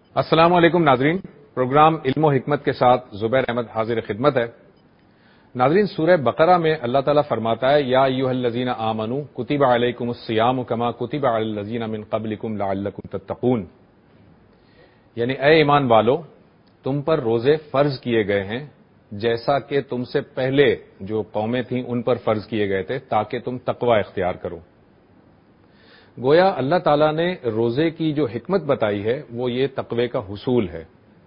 السلام علیکم ناظرین، پروگرام علم و حکمت کے ساتھ زبیر احمد حاضر خدمت ہے۔ ناظرین، سورہ بقرہ میں اللہ تعالیٰ فرماتا ہے یا ایھا الذین آمنوا کتب علیکم الصیام کما کتب علی الذین من قبلکم لعلکم تتقون، یعنی اے ایمان والو، تم پر روزے فرض کیے گئے ہیں جیسا کہ تم سے پہلے جو قومیں تھیں ان پر فرض کیے گئے تھے تاکہ تم تقوی اختیار کرو۔ گویا اللہ تعالیٰ نے روزے کی جو حکمت بتائی ہے وہ یہ تقوی کا حصول ہے۔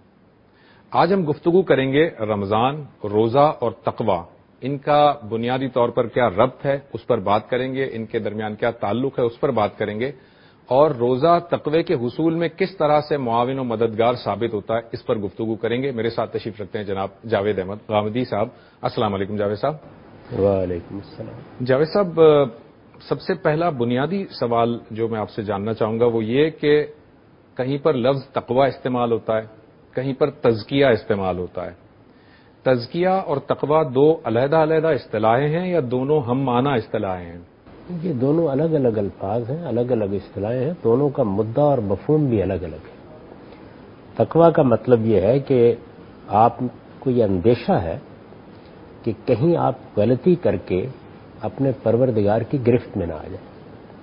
آج ہم گفتگو کریں گے رمضان، روزہ اور تقوی، ان کا بنیادی طور پر کیا ربط ہے اس پر بات کریں گے، ان کے درمیان کیا تعلق ہے اس پر بات کریں گے، اور روزہ تقوی کے حصول میں کس طرح سے معاون و مددگار ثابت ہوتا ہے اس پر گفتگو کریں گے۔ میرے ساتھ تشریف رکھتے ہیں جناب جاوید احمد غامدی صاحب۔ السلام علیکم جاوید صاحب۔ وعلیکم السلام۔ جاوید صاحب، سب سے پہلا بنیادی سوال جو میں آپ سے جاننا چاہوں گا وہ یہ کہ کہیں پر لفظ تقوی استعمال ہوتا ہے، کہیں پر تزکیہ استعمال ہوتا ہے۔ تزکیہ اور تقوی دو علیحدہ علیحدہ اصطلاحیں ہیں یا دونوں ہم معنی اصطلاحیں ہیں؟ یہ دونوں الگ الگ الفاظ ہیں، الگ الگ اصطلاحیں ہیں، دونوں کا مدعا اور مفہوم بھی الگ الگ ہے۔ تقوی کا مطلب یہ ہے کہ آپ کو یہ اندیشہ ہے کہ کہیں آپ غلطی کر کے اپنے پروردگار کی گرفت میں نہ آ جائیں،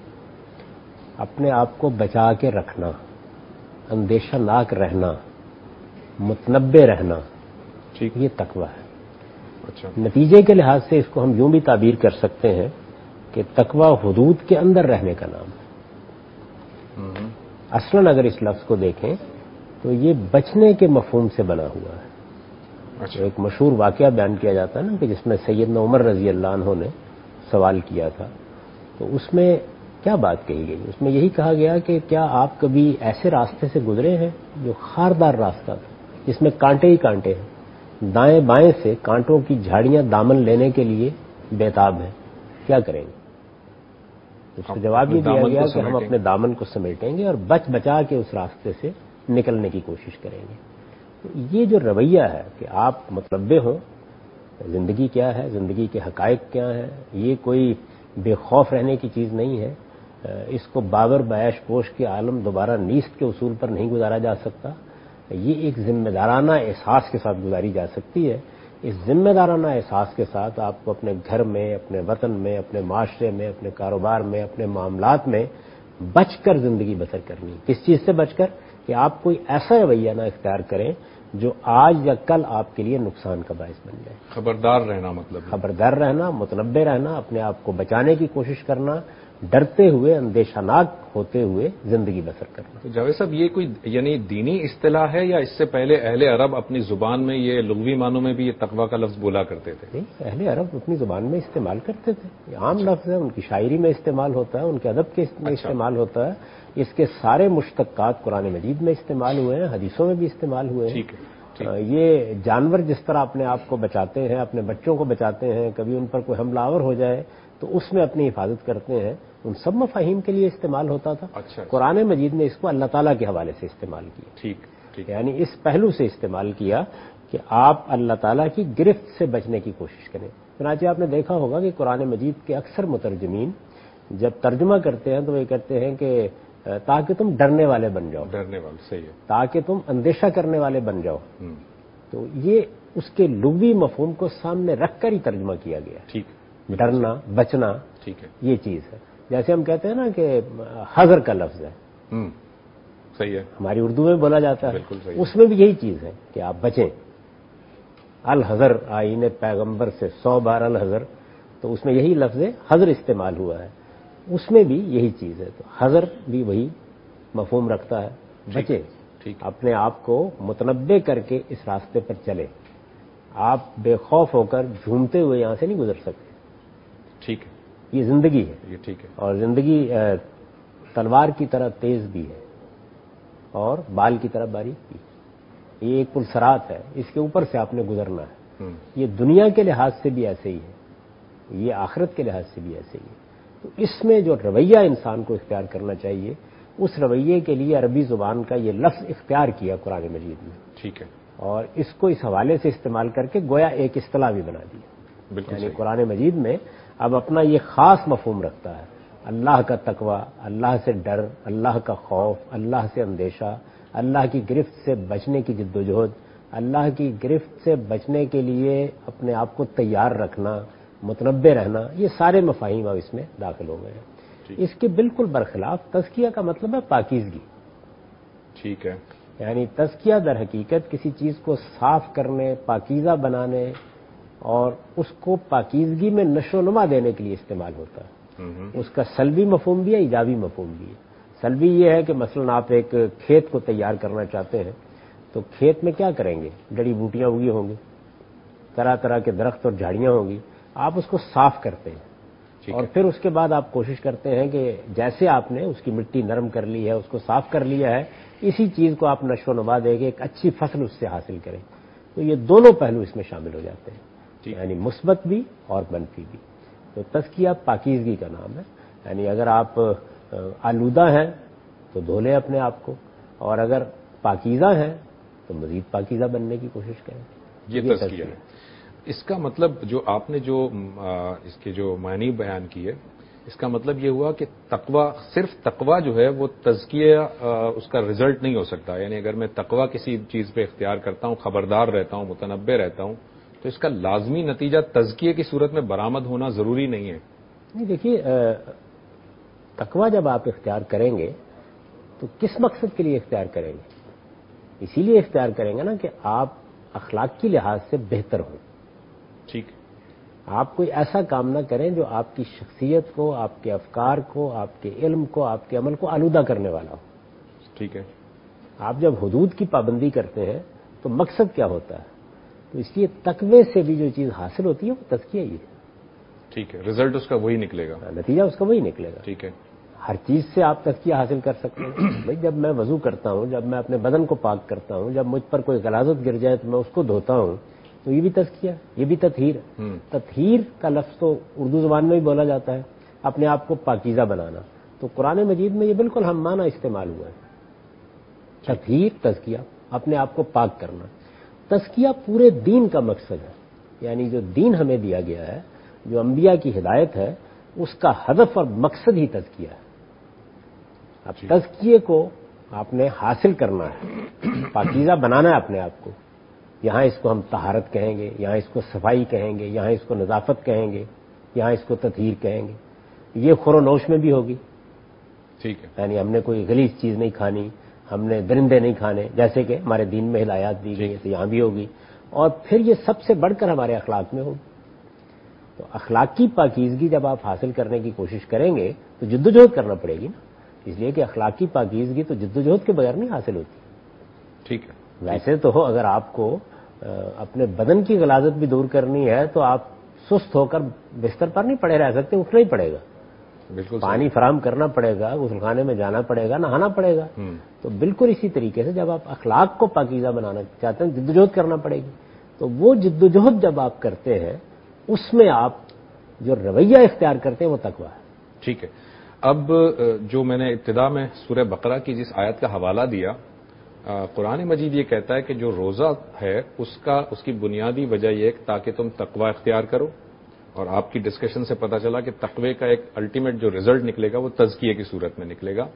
اپنے آپ کو بچا کے رکھنا، اندیشہ ناک رہنا، متنبع رہنا، یہ تقوی ہے۔ اچھا، نتیجے کے لحاظ سے اس کو ہم یوں بھی تعبیر کر سکتے ہیں کہ تقوی حدود کے اندر رہنے کا نام ہے۔ اصلاً اگر اس لفظ کو دیکھیں تو یہ بچنے کے مفہوم سے بنا ہوا ہے۔ اچھا، ایک مشہور واقعہ بیان کیا جاتا ہے نا کہ جس میں سیدنا عمر رضی اللہ عنہ نے سوال کیا تھا، تو اس میں کیا بات کہی گئی؟ اس میں یہی کہا گیا کہ کیا آپ کبھی ایسے راستے سے گزرے ہیں جو خاردار راستہ تھا، جس میں کانٹے ہی کانٹے ہیں، دائیں بائیں سے کانٹوں کی جھاڑیاں دامن لینے کے لیے بےتاب ہیں، کیا کریں گے؟ اس کا جواب یہ دیا گیا کہ ہم اپنے دامن کو سمیٹیں گے اور بچا کے اس راستے سے نکلنے کی کوشش کریں گے۔ تو یہ جو رویہ ہے کہ آپ متنبع ہوں، زندگی کیا ہے، زندگی کے حقائق کیا ہیں، یہ کوئی بے خوف رہنے کی چیز نہیں ہے۔ اس کو باور بعیش پوش کے عالم دوبارہ نیست کے اصول پر نہیں گزارا جا سکتا، یہ ایک ذمہ دارانہ احساس کے ساتھ گزاری جا سکتی ہے۔ اس ذمہ دارانہ احساس کے ساتھ آپ کو اپنے گھر میں، اپنے وطن میں، اپنے معاشرے میں، اپنے کاروبار میں، اپنے معاملات میں بچ کر زندگی بسر کرنی۔ کس چیز سے بچ کر؟ کہ آپ کوئی ایسا رویہ نہ اختیار کریں جو آج یا کل آپ کے لیے نقصان کا باعث بن جائے۔ خبردار رہنا مطلب ہے۔ خبردار رہنا، متنبع رہنا، اپنے آپ کو بچانے کی کوشش کرنا، ڈرتے ہوئے، اندیشہ ناک ہوتے ہوئے زندگی بسر کرنا۔ تو جاوید صاحب، یہ کوئی یعنی دینی اصطلاح ہے یا اس سے پہلے اہل عرب اپنی زبان میں یہ لغوی معنوں میں بھی یہ تقوی کا لفظ بولا کرتے تھے؟ نہیں، اہل عرب اپنی زبان میں استعمال کرتے تھے، یہ عام لفظ ہے، ان کی شاعری میں استعمال ہوتا ہے، ان کے ادب کے میں استعمال ہوتا ہے، اس کے سارے مشتقات قرآن مجید میں استعمال ہوئے ہیں، حدیثوں میں بھی استعمال ہوئے ہیں۔ ٹھیک ہے۔ یہ جانور جس طرح اپنے آپ کو بچاتے ہیں، اپنے بچوں کو بچاتے ہیں، کبھی ان پر کوئی حملہ آور ہو جائے تو اس میں اپنی حفاظت کرتے ہیں، ان سب مفاہیم کے لیے استعمال ہوتا تھا۔ اچھا، قرآن مجید نے اس کو اللہ تعالیٰ کے حوالے سے استعمال کیا، ٹھیک، یعنی اس پہلو سے استعمال کیا کہ آپ اللہ تعالیٰ کی گرفت سے بچنے کی کوشش کریں۔ چنانچہ آپ نے دیکھا ہوگا کہ قرآن مجید کے اکثر مترجمین جب ترجمہ کرتے ہیں تو وہ یہ کہتے ہیں کہ تاکہ تم ڈرنے والے بن جاؤ، ڈرنے والے، صحیح ہے، تاکہ تم اندیشہ کرنے والے بن جاؤ۔ تو یہ اس کے لغوی مفہوم کو سامنے رکھ کر ہی ترجمہ کیا گیا۔ ٹھیک، ڈرنا، بچنا، ٹھیک ہے، یہ چیز ہے۔ جیسے ہم کہتے ہیں نا کہ حذر کا لفظ ہے، صحیح ہے، ہماری اردو میں بولا جاتا ہے، بالکل صحیح، اس میں بھی یہی چیز ہے کہ آپ بچیں۔ الحذر آئین پیغمبر سے 100 بار الحذر، تو اس میں یہی لفظ حذر استعمال ہوا ہے، اس میں بھی یہی چیز ہے۔ تو حذر بھی وہی مفہوم رکھتا ہے، بچیں، اپنے آپ کو متنبع کر کے اس راستے پر چلے۔ آپ بے خوف ہو کر جھومتے ہوئے یہاں سے نہیں گزر سکتے۔ ٹھیک ہے، یہ زندگی ہے، یہ ٹھیک ہے، اور زندگی تلوار کی طرح تیز بھی ہے اور بال کی طرح باریک بھی ہے۔ یہ ایک پلسرات ہے، اس کے اوپر سے آپ نے گزرنا ہے۔ یہ دنیا کے لحاظ سے بھی ایسے ہی ہے، یہ آخرت کے لحاظ سے بھی ایسے ہی ہے۔ تو اس میں جو رویہ انسان کو اختیار کرنا چاہیے، اس رویے کے لیے عربی زبان کا یہ لفظ اختیار کیا قرآن مجید میں، ٹھیک ہے، اور اس کو اس حوالے سے استعمال کر کے گویا ایک اصطلاح بھی بنا دی، یعنی قرآن مجید میں اب اپنا یہ خاص مفہوم رکھتا ہے۔ اللہ کا تقوی، اللہ سے ڈر، اللہ کا خوف، اللہ سے اندیشہ، اللہ کی گرفت سے بچنے کی جدوجہد، اللہ کی گرفت سے بچنے کے لیے اپنے آپ کو تیار رکھنا، متنبع رہنا، یہ سارے مفاہیم اب اس میں داخل ہو گئے ہیں۔ اس کے بالکل برخلاف تزکیہ کا مطلب ہے پاکیزگی۔ ٹھیک ہے، یعنی تزکیہ در حقیقت کسی چیز کو صاف کرنے، پاکیزہ بنانے اور اس کو پاکیزگی میں نشو و نما دینے کے لیے استعمال ہوتا ہے۔ اس کا سلبی مفہوم بھی ہے، ایجابی مفہوم بھی ہے۔ سلبی یہ ہے کہ مثلا آپ ایک کھیت کو تیار کرنا چاہتے ہیں تو کھیت میں کیا کریں گے؟ جڑی بوٹیاں اگی ہوں گی، طرح طرح کے درخت اور جھاڑیاں ہوں گی، آپ اس کو صاف کرتے ہیں اور پھر اس کے بعد آپ کوشش کرتے ہیں کہ جیسے آپ نے اس کی مٹی نرم کر لی ہے، اس کو صاف کر لیا ہے، اسی چیز کو آپ نشو و نما دے کے ایک اچھی فصل اس سے حاصل کریں۔ تو یہ دونوں پہلو اس میں شامل ہو جاتے ہیں، یعنی مثبت بھی اور منفی بھی۔ تو تزکیہ پاکیزگی کا نام ہے۔ یعنی اگر آپ آلودہ ہیں تو دھو لیں اپنے آپ کو، اور اگر پاکیزہ ہیں تو مزید پاکیزہ بننے کی کوشش کریں۔ یہ تزکیہ ہے۔ اس کا مطلب جو آپ نے جو اس کے جو معنی بیان کیے، اس کا مطلب یہ ہوا کہ تقوی، صرف تقوی جو ہے وہ تزکیہ اس کا رزلٹ نہیں ہو سکتا۔ یعنی اگر میں تقوی کسی چیز پہ اختیار کرتا ہوں، خبردار رہتا ہوں، متنبع رہتا ہوں، تو اس کا لازمی نتیجہ تزکیے کی صورت میں برآمد ہونا ضروری نہیں ہے۔ نہیں، دیکھیے، تقوی جب آپ اختیار کریں گے تو کس مقصد کے لیے اختیار کریں گے؟ اسی لیے اختیار کریں گے نا کہ آپ اخلاق کی لحاظ سے بہتر ہوں۔ ٹھیک، آپ کوئی ایسا کام نہ کریں جو آپ کی شخصیت کو، آپ کے افکار کو، آپ کے علم کو، آپ کے عمل کو آلودہ کرنے والا ہو۔ ٹھیک ہے، آپ جب حدود کی پابندی کرتے ہیں تو مقصد کیا ہوتا ہے؟ تو اس لیے تقوی سے بھی جو چیز حاصل ہوتی ہے وہ تزکیہ ہی ہے۔ ٹھیک ہے، رزلٹ اس کا وہی نکلے گا۔ نتیجہ اس کا وہی نکلے گا۔ ٹھیک ہے، ہر چیز سے آپ تزکیہ حاصل کر سکتے ہیں۔ بھئی جب میں وضو کرتا ہوں، جب میں اپنے بدن کو پاک کرتا ہوں، جب مجھ پر کوئی غلاظت گر جائے تو میں اس کو دھوتا ہوں، تو یہ بھی تزکیہ، یہ بھی تطہیر ہے۔ تطہیر کا لفظ تو اردو زبان میں بھی بولا جاتا ہے، اپنے آپ کو پاکیزہ بنانا۔ تو قرآن مجید میں یہ بالکل ہم معنی استعمال ہوا ہے۔ تطہیر، تزکیہ، اپنے آپ کو پاک کرنا۔ تزکیہ پورے دین کا مقصد ہے، یعنی جو دین ہمیں دیا گیا ہے، جو انبیاء کی ہدایت ہے، اس کا ہدف اور مقصد ہی تزکیہ ہے۔ اب تزکیے کو آپ نے حاصل کرنا ہے، پاکیزہ بنانا ہے اپنے آپ کو۔ یہاں اس کو ہم طہارت کہیں گے، یہاں اس کو صفائی کہیں گے، یہاں اس کو نظافت کہیں گے، یہاں اس کو تطہیر کہیں گے۔ یہ خور و نوش میں بھی ہوگی۔ ٹھیک ہے، یعنی ہم نے کوئی غلیظ چیز نہیں کھانی، ہم نے درندے نہیں کھانے، جیسے کہ ہمارے دین میں ہدایات دی گئی ہیں، تو یہاں بھی ہوگی۔ اور پھر یہ سب سے بڑھ کر ہمارے اخلاق میں ہوگی۔ تو اخلاقی پاکیزگی جب آپ حاصل کرنے کی کوشش کریں گے تو جدوجہد کرنا پڑے گی نا، اس لیے کہ اخلاقی پاکیزگی تو جدوجہد کے بغیر نہیں حاصل ہوتی۔ ٹھیک ہے، ویسے تو اگر آپ کو اپنے بدن کی غلاظت بھی دور کرنی ہے تو آپ سست ہو کر بستر پر نہیں پڑے رہ سکتے، اٹھنا ہی پڑے گا، بالکل پانی فراہم کرنا پڑے گا، غسل خانے میں جانا پڑے گا، نہانا پڑے گا۔ تو بالکل اسی طریقے سے جب آپ اخلاق کو پاکیزہ بنانا چاہتے ہیں، جدوجہد کرنا پڑے گی۔ تو وہ جدوجہد جب آپ کرتے ہیں، اس میں آپ جو رویہ اختیار کرتے ہیں وہ تقویٰ ہے۔ ٹھیک ہے۔ اب جو میں نے ابتدا میں سورہ بقرہ کی جس آیت کا حوالہ دیا، قرآن مجید یہ کہتا ہے کہ جو روزہ ہے اس کی بنیادی وجہ یہ ہے تاکہ تم تقوی اختیار کرو، اور آپ کی ڈسکشن سے پتہ چلا کہ تقوی کا ایک الٹیمیٹ جو رزلٹ نکلے گا وہ تزکیے کی صورت میں نکلے گا۔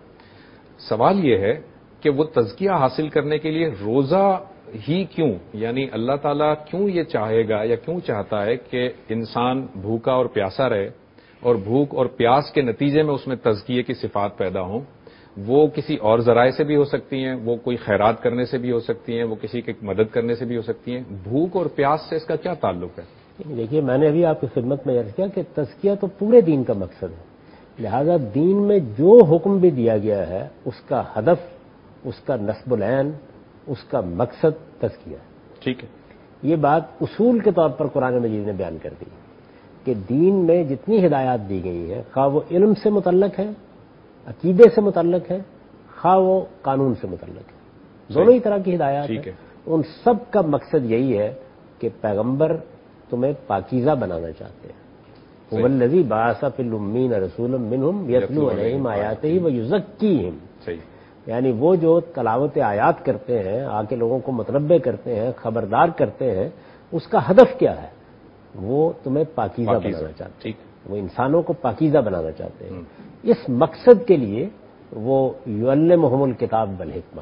سوال یہ ہے کہ وہ تزکیہ حاصل کرنے کے لیے روزہ ہی کیوں؟ یعنی اللہ تعالیٰ کیوں یہ چاہے گا یا کیوں چاہتا ہے کہ انسان بھوکا اور پیاسا رہے، اور بھوک اور پیاس کے نتیجے میں اس میں تزکیے کی صفات پیدا ہوں؟ وہ کسی اور ذرائع سے بھی ہو سکتی ہیں، وہ کوئی خیرات کرنے سے بھی ہو سکتی ہیں، وہ کسی کی مدد کرنے سے بھی ہو سکتی ہیں۔ بھوک اور پیاس سے اس کا کیا تعلق ہے؟ دیکھیے، میں نے ابھی آپ کی خدمت میں عرض کیا کہ تزکیہ تو پورے دین کا مقصد ہے، لہذا دین میں جو حکم بھی دیا گیا ہے اس کا ہدف، اس کا نصب العین، اس کا مقصد تزکیہ ہے۔ ٹھیک ہے، یہ بات اصول کے طور پر قرآن مجید نے بیان کر دی کہ دین میں جتنی ہدایات دی گئی ہیں، خواہ وہ علم سے متعلق ہے، عقیدے سے متعلق ہے، خواہ وہ قانون سے متعلق ہے، دونوں ہی طرح کی ہدایات ہیں، ان سب کا مقصد یہی ہے کہ پیغمبر تمہیں پاکیزہ بنانا چاہتے ہیں۔ هو الذی بعث فی الامین رسولا منہم یتلو علیہم آیاتہ ویزکیہم، یعنی وہ جو تلاوت آیات کرتے ہیں، آ کے لوگوں کو متنبع کرتے ہیں، خبردار کرتے ہیں، اس کا ہدف کیا ہے؟ وہ تمہیں پاکیزہ بنانا چاہتے ہیں، وہ انسانوں کو پاکیزہ بنانا چاہتے ہیں۔ اس مقصد کے لیے وہ یعلمہم الکتاب والحکمہ،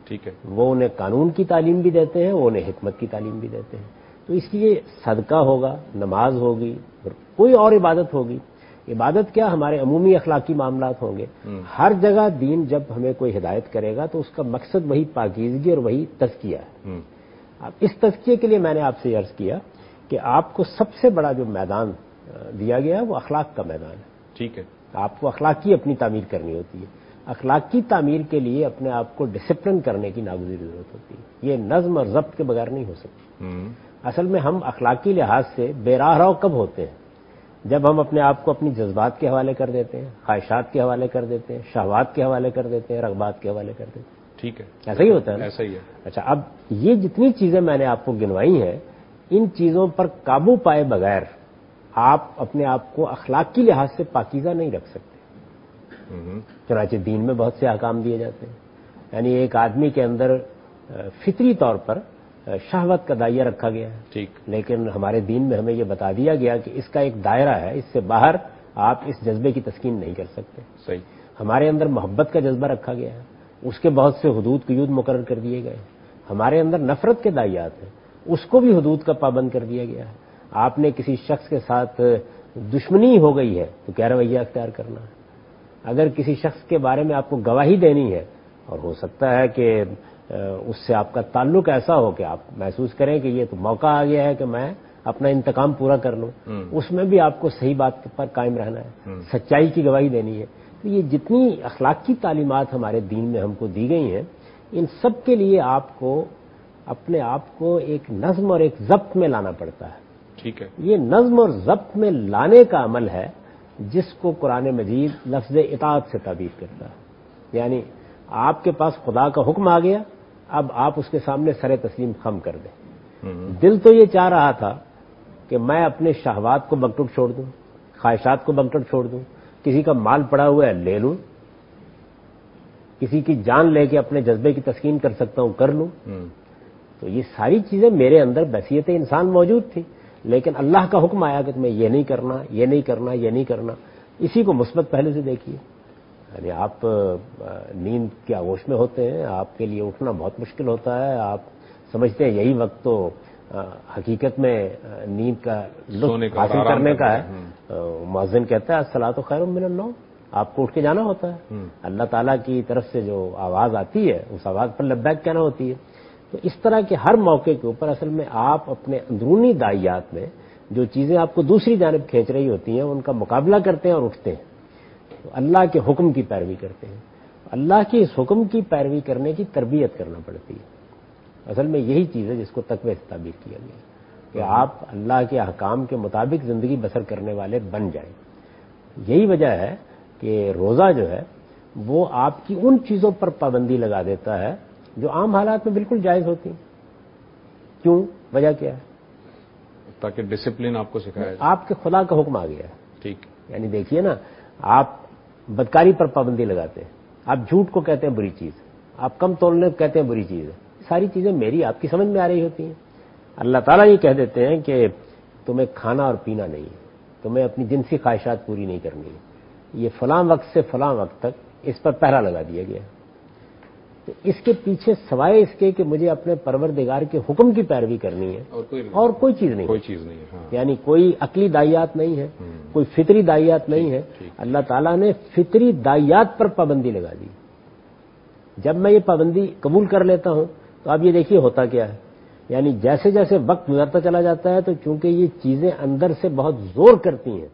ٹھیک ہے. وہ انہیں قانون کی تعلیم بھی دیتے ہیں، وہ انہیں حکمت کی تعلیم بھی دیتے ہیں. تو اس لیے صدقہ ہوگا، نماز ہوگی، کوئی اور عبادت ہوگی. عبادت کیا، ہمارے عمومی اخلاقی معاملات ہوں گے. ہر جگہ دین جب ہمیں کوئی ہدایت کرے گا تو اس کا مقصد وہی پاکیزگی اور وہی تزکیہ ہے. اب اس تزکیے کے لیے میں نے آپ سے عرض کیا کہ آپ کو سب سے بڑا جو میدان دیا گیا ہے وہ اخلاق کا میدان ہے. ٹھیک ہے. آپ کو اخلاقی اپنی تعمیر کرنی ہوتی ہے. اخلاقی تعمیر کے لیے اپنے آپ کو ڈسپلن کرنے کی ناگزیر ضرورت ہوتی ہے. یہ نظم اور ضبط کے بغیر نہیں ہو سکتی. اصل میں ہم اخلاقی لحاظ سے بے راہ رو کب ہوتے ہیں؟ جب ہم اپنے آپ کو اپنی جذبات کے حوالے کر دیتے ہیں، خواہشات کے حوالے کر دیتے ہیں، شہوات کے حوالے کر دیتے ہیں، رغبات کے حوالے کر دیتے ہیں. ٹھیک ہے. ایسا ہی ہوتا ہے نا؟ ایسا ہی ہے. اچھا، اب یہ جتنی چیزیں میں نے آپ کو گنوائی ہیں، ان چیزوں پر قابو پائے بغیر آپ اپنے آپ کو اخلاقی لحاظ سے پاکیزہ نہیں رکھ سکتے. چنانچہ دین میں بہت سے احکام دیے جاتے ہیں. یعنی ایک آدمی کے اندر فطری طور پر شہوت کا دائرہ رکھا گیا ہے. ٹھیک. لیکن ہمارے دین میں ہمیں یہ بتا دیا گیا کہ اس کا ایک دائرہ ہے، اس سے باہر آپ اس جذبے کی تسکین نہیں کر سکتے. صحیح. ہمارے اندر محبت کا جذبہ رکھا گیا ہے، اس کے بہت سے حدود قیود مقرر کر دیے گئے. ہمارے اندر نفرت کے دائیات ہیں، اس کو بھی حدود کا پابند کر دیا گیا ہے. آپ نے کسی شخص کے ساتھ دشمنی ہو گئی ہے تو کیا رویہ اختیار کرنا ہے. اگر کسی شخص کے بارے میں آپ کو گواہی دینی ہے اور ہو سکتا ہے کہ اس سے آپ کا تعلق ایسا ہو کہ آپ محسوس کریں کہ یہ تو موقع آ گیا ہے کہ میں اپنا انتقام پورا کر لوں، اس میں بھی آپ کو صحیح بات پر قائم رہنا ہے، سچائی کی گواہی دینی ہے. تو یہ جتنی اخلاقی تعلیمات ہمارے دین میں ہم کو دی گئی ہیں، ان سب کے لیے آپ کو اپنے آپ کو ایک نظم اور ایک ضبط میں لانا پڑتا ہے. ٹھیک ہے. یہ نظم اور ضبط میں لانے کا عمل ہے جس کو قرآن مجید لفظ اطاعت سے تعبیر کرتا ہے. یعنی آپ کے پاس خدا کا حکم آ گیا، اب آپ اس کے سامنے سر تسلیم خم کر دیں. دل تو یہ چاہ رہا تھا کہ میں اپنے شہوات کو بکٹٹ چھوڑ دوں، خواہشات کو بکٹٹ چھوڑ دوں، کسی کا مال پڑا ہوا ہے لے لوں، کسی کی جان لے کے اپنے جذبے کی تسکین کر سکتا ہوں کر لوں. تو یہ ساری چیزیں میرے اندر بحیثیت انسان موجود تھی، لیکن اللہ کا حکم آیا کہ تمہیں یہ نہیں کرنا، یہ نہیں کرنا، یہ نہیں کرنا. اسی کو مثبت پہلے سے دیکھیے. یعنی آپ نیند کے آغوش میں ہوتے ہیں، آپ کے لیے اٹھنا بہت مشکل ہوتا ہے، آپ سمجھتے ہیں یہی وقت تو حقیقت میں نیند کا لطف حاصل کرنے کا ہے. مؤذن کہتا ہے الصلاۃ خیر من النوم، آپ کو اٹھ کے جانا ہوتا ہے. اللہ تعالیٰ کی طرف سے جو آواز آتی ہے اس آواز پر لبیک کہنا ہوتی ہے. تو اس طرح کے ہر موقع کے اوپر اصل میں آپ اپنے اندرونی داعیات میں جو چیزیں آپ کو دوسری جانب کھینچ رہی ہوتی ہیں ان کا مقابلہ کرتے ہیں اور اٹھتے ہیں. تو اللہ کے حکم کی پیروی کرتے ہیں. اللہ کے اس حکم کی پیروی کرنے کی تربیت کرنا پڑتی ہے. اصل میں یہی چیز ہے جس کو تقوی سے تعبیر کیا گیا کہ آپ اللہ کے احکام کے مطابق زندگی بسر کرنے والے بن جائیں. یہی وجہ ہے کہ روزہ جو ہے وہ آپ کی ان چیزوں پر پابندی لگا دیتا ہے جو عام حالات میں بالکل جائز ہوتی ہیں. کیوں؟ وجہ کیا ہے؟ تاکہ ڈسپلن آپ کو سکھایا جائے. آپ کے خدا کا حکم آ گیا ہے. ٹھیک. یعنی دیکھیے نا، آپ بدکاری پر پابندی لگاتے ہیں، آپ جھوٹ کو کہتے ہیں بری چیز، آپ کم تولنے کو کہتے ہیں بری چیز ہے. ساری چیزیں میری آپ کی سمجھ میں آ رہی ہوتی ہیں. اللہ تعالیٰ یہ کہہ دیتے ہیں کہ تمہیں کھانا اور پینا نہیں ہے، تمہیں اپنی جنسی خواہشات پوری نہیں کرنی ہے، یہ فلاں وقت سے فلاں وقت تک اس پر پہرا لگا دیا گیا. تو اس کے پیچھے سوائے اس کے کہ مجھے اپنے پروردگار کے حکم کی پیروی کرنی ہے اور کوئی چیز نہیں. کوئی چیز نہیں ہے. یعنی کوئی عقلی داعیات نہیں ہے، کوئی فطری داعیات نہیں ہے. اللہ تعالیٰ نے فطری داعیات پر پابندی لگا دی. جب میں یہ پابندی قبول کر لیتا ہوں تو آپ یہ دیکھیے ہوتا کیا ہے. یعنی جیسے جیسے وقت گزرتا چلا جاتا ہے تو چونکہ یہ چیزیں اندر سے بہت زور کرتی ہیں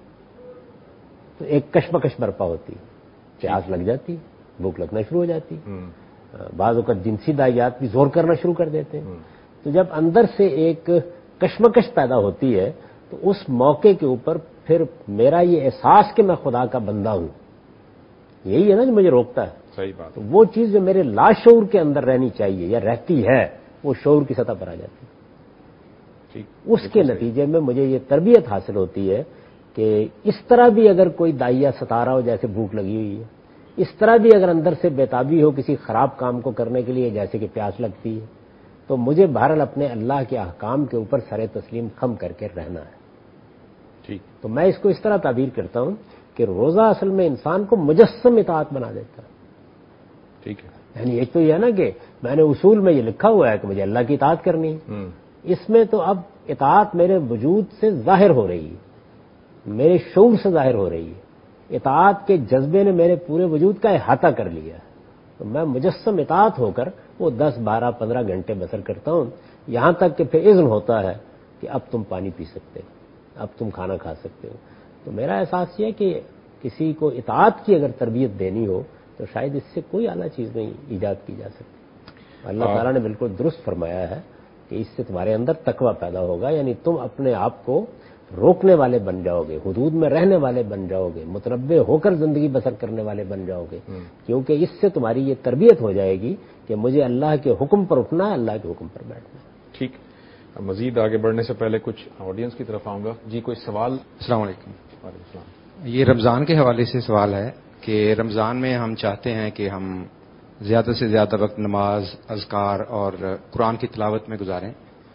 تو ایک کشمکش برپا ہوتی ہے، پیاس لگ جاتی، بھوک لگنا شروع ہو جاتی. بعض اوقات جنسی داعیات بھی زور کرنا شروع کر دیتے ہیں. تو جب اندر سے ایک کشمکش پیدا ہوتی ہے تو اس موقع کے اوپر پھر میرا یہ احساس کہ میں خدا کا بندہ ہوں، یہی ہے نا جو مجھے روکتا ہے. صحیح بات. تو وہ چیز جو میرے لاشعور کے اندر رہنی چاہیے یا رہتی ہے وہ شعور کی سطح پر آ جاتی ہے. اس کے نتیجے میں مجھے یہ تربیت حاصل ہوتی ہے کہ اس طرح بھی اگر کوئی داعیہ ستا رہا ہو جیسے بھوک لگی ہوئی ہے، اس طرح بھی اگر اندر سے بےتابی ہو کسی خراب کام کو کرنے کے لیے جیسے کہ پیاس لگتی ہے، تو مجھے بہرحال اپنے اللہ کے احکام کے اوپر سر تسلیم خم کر کے رہنا ہے. ٹھیک. تو میں اس کو اس طرح تعبیر کرتا ہوں کہ روزہ اصل میں انسان کو مجسم اطاعت بنا دیتا ہے. ٹھیک ہے. یعنی ایک تو یہ ہے نا کہ میں نے اصول میں یہ لکھا ہوا ہے کہ مجھے اللہ کی اطاعت کرنی ہے، اس میں تو اب اطاعت میرے وجود سے ظاہر ہو رہی ہے، میرے شعور سے ظاہر ہو رہی ہے، اطاعت کے جذبے نے میرے پورے وجود کا احاطہ کر لیا ہے، تو میں مجسم اطاعت ہو کر وہ 10 12 15 گھنٹے بسر کرتا ہوں، یہاں تک کہ پھر اذن ہوتا ہے کہ اب تم پانی پی سکتے ہو، اب تم کھانا کھا سکتے ہو۔ تو میرا احساس یہ ہے کہ کسی کو اطاعت کی اگر تربیت دینی ہو تو شاید اس سے کوئی اعلیٰ چیز نہیں ایجاد کی جا سکتی۔ اللہ تعالیٰ نے بالکل درست فرمایا ہے کہ اس سے تمہارے اندر تقویٰ پیدا ہوگا، یعنی تم اپنے آپ کو روکنے والے بن جاؤ گے، حدود میں رہنے والے بن جاؤ گے، متنبع ہو کر زندگی بسر کرنے والے بن جاؤ گے، کیونکہ اس سے تمہاری یہ تربیت ہو جائے گی کہ مجھے اللہ کے حکم پر اٹھنا ہے، اللہ کے حکم پر بیٹھنا ہے۔ ٹھیک، مزید آگے بڑھنے سے پہلے کچھ آڈینس کی طرف آؤں گا۔ جی کوئی سوال؟ السلام علیکم۔ وعلیکم السلام۔ یہ رمضان کے حوالے سے سوال ہے کہ رمضان میں ہم چاہتے ہیں کہ ہم زیادہ سے زیادہ وقت نماز، اذکار اور قرآن کی تلاوت میں گزاریں،